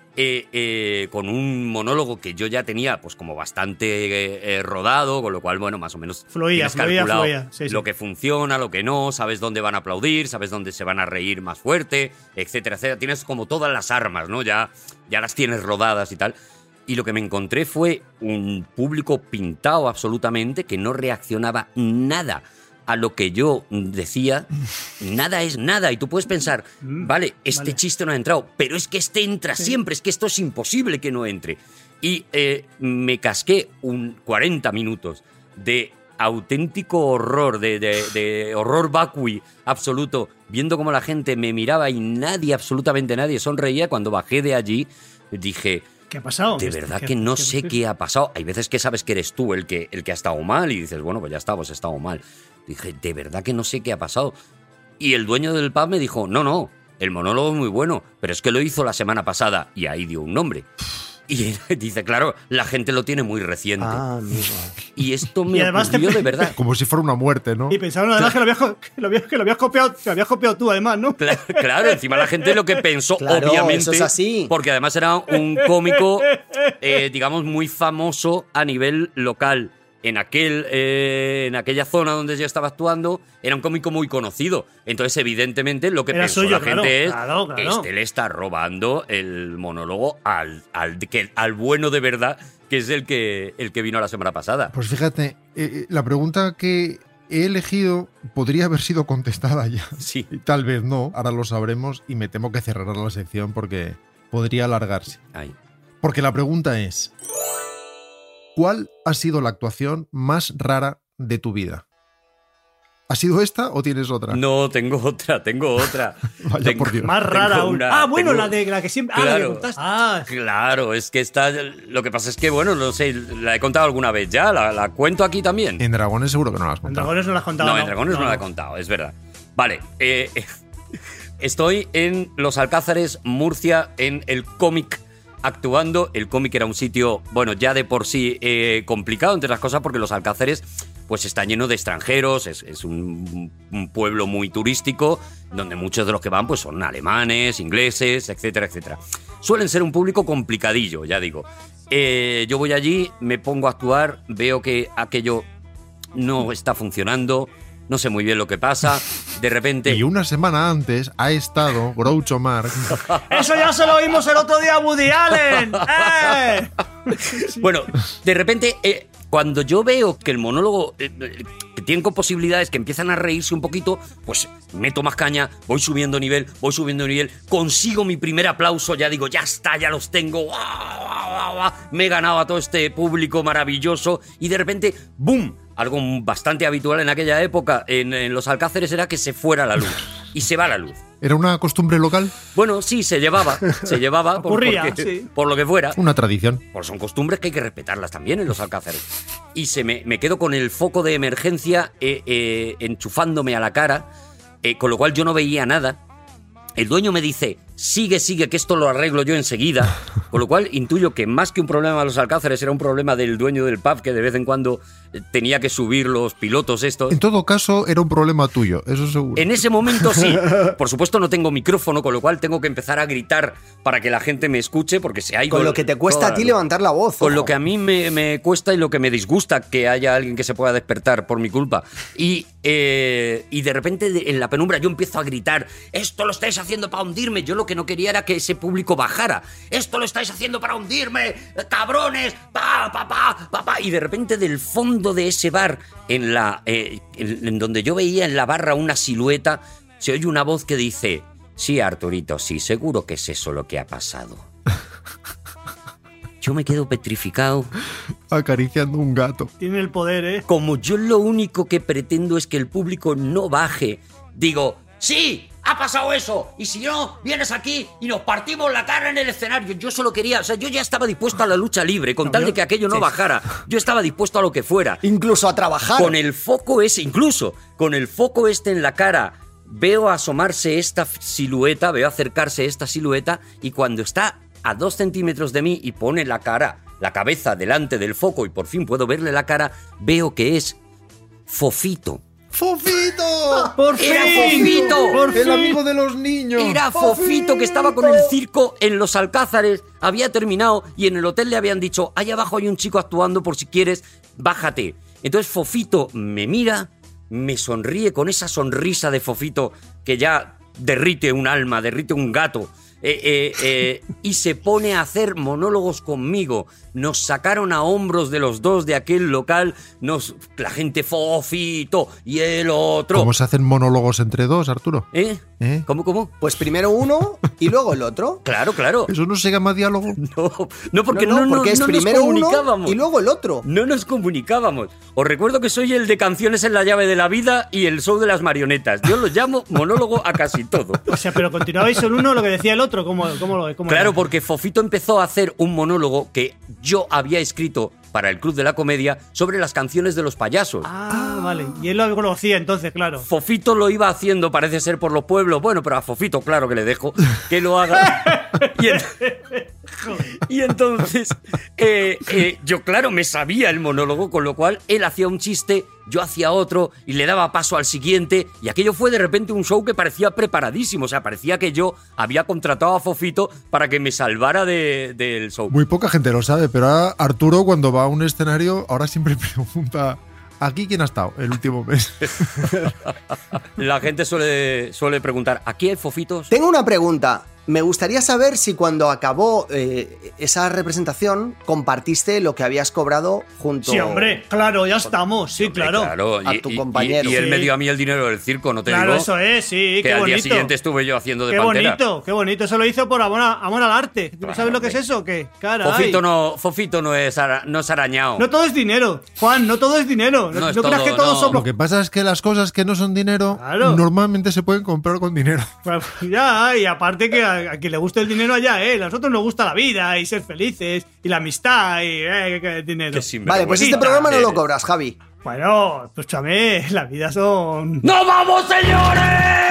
con un monólogo que yo ya tenía pues como bastante rodado, con lo cual, bueno, más o menos fluía. Sí. Lo que funciona, lo que no, sabes dónde van a aplaudir, sabes dónde se van a reír más fuerte, etcétera, etcétera. Tienes como todas las armas, ¿no? Ya las tienes rodadas y tal. Y lo que me encontré fue un público pintado absolutamente que no reaccionaba nada a lo que yo decía. Nada es nada. Y tú puedes pensar, vale, chiste no ha entrado, pero es que entra siempre, es que esto es imposible que no entre. Y me casqué 40 minutos de auténtico horror, de horror vacui absoluto, viendo cómo la gente me miraba y absolutamente nadie sonreía. Cuando bajé de allí, dije... ¿Qué ha pasado? De verdad que no sé qué ha pasado. Hay veces que sabes que eres tú el que ha estado mal y dices, bueno, pues ya está, pues he estado mal. Dije, de verdad que no sé qué ha pasado. Y el dueño del pub me dijo, no, el monólogo es muy bueno, pero es que lo hizo la semana pasada y ahí dio un nombre. Y dice, claro, la gente lo tiene muy reciente. Ah, amigo. Y esto me ocurrió de verdad. Como si fuera una muerte, ¿no? Y pensaron además que lo habías copiado tú, además, ¿no? Claro, encima la gente lo que pensó, claro, obviamente, eso es así. porque además era un cómico, digamos, muy famoso a nivel local. En aquella zona donde yo estaba actuando, era un cómico muy conocido. Entonces, evidentemente, lo que pensó suyo, la gente claro. Le está robando el monólogo al bueno de verdad, que es el que vino la semana pasada. Pues fíjate, la pregunta que he elegido podría haber sido contestada ya. Sí. Tal vez no, ahora lo sabremos y me temo que cerrar la sección porque podría alargarse. Ay. Porque la pregunta es... ¿Cuál ha sido la actuación más rara de tu vida? ¿Ha sido esta o tienes otra? No, tengo otra. Vaya por Dios. Más rara aún. La que siempre... Claro, la que contaste. Claro, es que esta... Lo que pasa es que, bueno, no sé, la he contado alguna vez ya, la cuento aquí también. En Dragones seguro que no la has contado. En Dragones no la has contado. No, en Dragones no la he contado, es verdad. Vale, estoy en Los Alcázares, Murcia, en el cómic actuando. El cómic era un sitio, bueno, ya de por sí complicado, entre las cosas, porque Los Alcázares pues está lleno de extranjeros, es un pueblo muy turístico, donde muchos de los que van pues son alemanes, ingleses, etcétera, etcétera. Suelen ser un público complicadillo, ya digo. Yo voy allí, me pongo a actuar, veo que aquello no está funcionando, no sé muy bien lo que pasa, de repente... Y una semana antes ha estado Groucho Marx... ¡Eso ya se lo oímos el otro día a Woody Allen! Bueno, de repente, cuando yo veo que el monólogo, que tienen posibilidades, que empiezan a reírse un poquito, pues meto más caña, voy subiendo nivel, consigo mi primer aplauso, ya digo, ya está, ya los tengo, me he ganado a todo este público maravilloso, y de repente, ¡boom!, algo bastante habitual en aquella época en los Alcázares era que se fuera la luz. Y se va la luz. ¿Era una costumbre local? Bueno, sí, se llevaba por lo que fuera. Una tradición. Pues son costumbres que hay que respetarlas también en los Alcázares. Y me quedo con el foco de emergencia enchufándome a la cara, con lo cual yo no veía nada. El dueño me dice, sigue, que esto lo arreglo yo enseguida. Con lo cual intuyo que más que un problema de los Alcázares era un problema del dueño del pub, que de vez en cuando tenía que subir los pilotos estos. En todo caso, era un problema tuyo, eso seguro. En ese momento sí. Por supuesto no tengo micrófono, con lo cual tengo que empezar a gritar para que la gente me escuche, porque si hay... Con lo que te cuesta a ti levantar la voz. Con lo que a mí me cuesta y lo que me disgusta que haya alguien que se pueda despertar por mi culpa. Y de repente en la penumbra yo empiezo a gritar, esto lo estáis haciendo para hundirme. Yo lo que no quería era que ese público bajara. Esto lo estáis haciendo para hundirme, cabrones, pa. Y de repente del fondo de ese bar, en donde yo veía en la barra una silueta, se oye una voz que dice, sí, Arturito, sí, seguro que es eso lo que ha pasado. Yo me quedo petrificado. Acariciando un gato. Tiene el poder, ¿eh? Como yo lo único que pretendo es que el público no baje, digo, sí, ha pasado eso, y si no, vienes aquí y nos partimos la cara en el escenario. Yo solo quería, o sea, yo ya estaba dispuesto a la lucha libre, con tal de que aquello no bajara. Yo estaba dispuesto a lo que fuera. Incluso a trabajar. Con el foco ese en la cara, veo asomarse esta silueta, veo acercarse esta silueta, y cuando está a 2 centímetros de mí y pone la cabeza delante del foco y por fin puedo verle la cara, veo que es Fofito. ¡Fofito! ¡Por fin! ¡Era Fofito! ¡Por El fin! amigo de los niños. Era Fofito, que estaba con el circo en los Alcázares, había terminado y en el hotel le habían dicho, ahí abajo hay un chico actuando, por si quieres, bájate. Entonces Fofito me mira, me sonríe con esa sonrisa de Fofito que ya derrite un alma, derrite un gato. Y se pone a hacer monólogos conmigo. Nos sacaron a hombros de los dos de aquel local, la gente Fofito y el otro. ¿Cómo se hacen monólogos entre dos, Arturo? ¿Cómo? Pues primero uno y luego el otro. Claro. ¿Eso no se llama diálogo? No, porque porque es primero uno y luego el otro. No nos comunicábamos. Os recuerdo que soy el de Canciones en la llave de la vida y el show de las marionetas. Yo lo llamo monólogo a casi todo. O sea, pero continuabais en uno lo que decía el otro. ¿Cómo claro, era? porque Fofito empezó a hacer un monólogo que yo había escrito para el Club de la Comedia sobre las canciones de los payasos. Ah, vale. Y él lo conocía entonces, claro. Fofito lo iba haciendo, parece ser, por los pueblos. Bueno, pero a Fofito, claro que le dejo que lo haga. Y entonces, yo, claro, me sabía el monólogo, con lo cual él hacía un chiste, yo hacía otro y le daba paso al siguiente. Y aquello fue de repente un show que parecía preparadísimo. O sea, parecía que yo había contratado a Fofito para que me salvara del show. Muy poca gente lo sabe, pero ahora Arturo, cuando va a un escenario, ahora siempre pregunta, ¿aquí quién ha estado el último mes? La gente suele preguntar, ¿aquí hay Fofitos? Tengo una pregunta. Me gustaría saber si cuando acabó esa representación compartiste lo que habías cobrado junto... Sí, hombre, claro, ya estamos, sí, hombre, claro. A tu compañero. Y él me dio a mí el dinero del circo, ¿no te digo? Claro, eso es, sí, que qué al bonito. día siguiente estuve yo haciendo de Pantera. Qué bonito, eso lo hizo por amor al arte. Claro, ¿Sabes lo que hombre. es eso o qué? Caray. Fofito no es arañado. No todo es dinero, Juan, no todo es dinero. No es creas todo, que todos no. somos... Lo que pasa es que las cosas que no son dinero normalmente se pueden comprar con dinero. Pues ya, y aparte que a quien le guste el dinero allá, a nosotros nos gusta la vida y ser felices y la amistad y el dinero. Vale, pues este programa no lo cobras, Javi. Bueno, escúchame, la vida son... ¡Nos vamos, señores!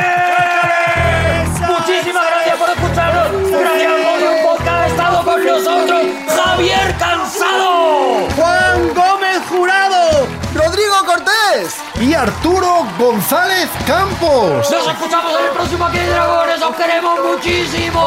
Muchísimas gracias por escucharnos. Gracias por un podcast. Ha estado con nosotros Javier Cansado, Juan Gómez Jurado, Rodrigo Cortés y Arturo González Campos. Nos escuchamos en el próximo Aquí hay Dragones. Os queremos muchísimo.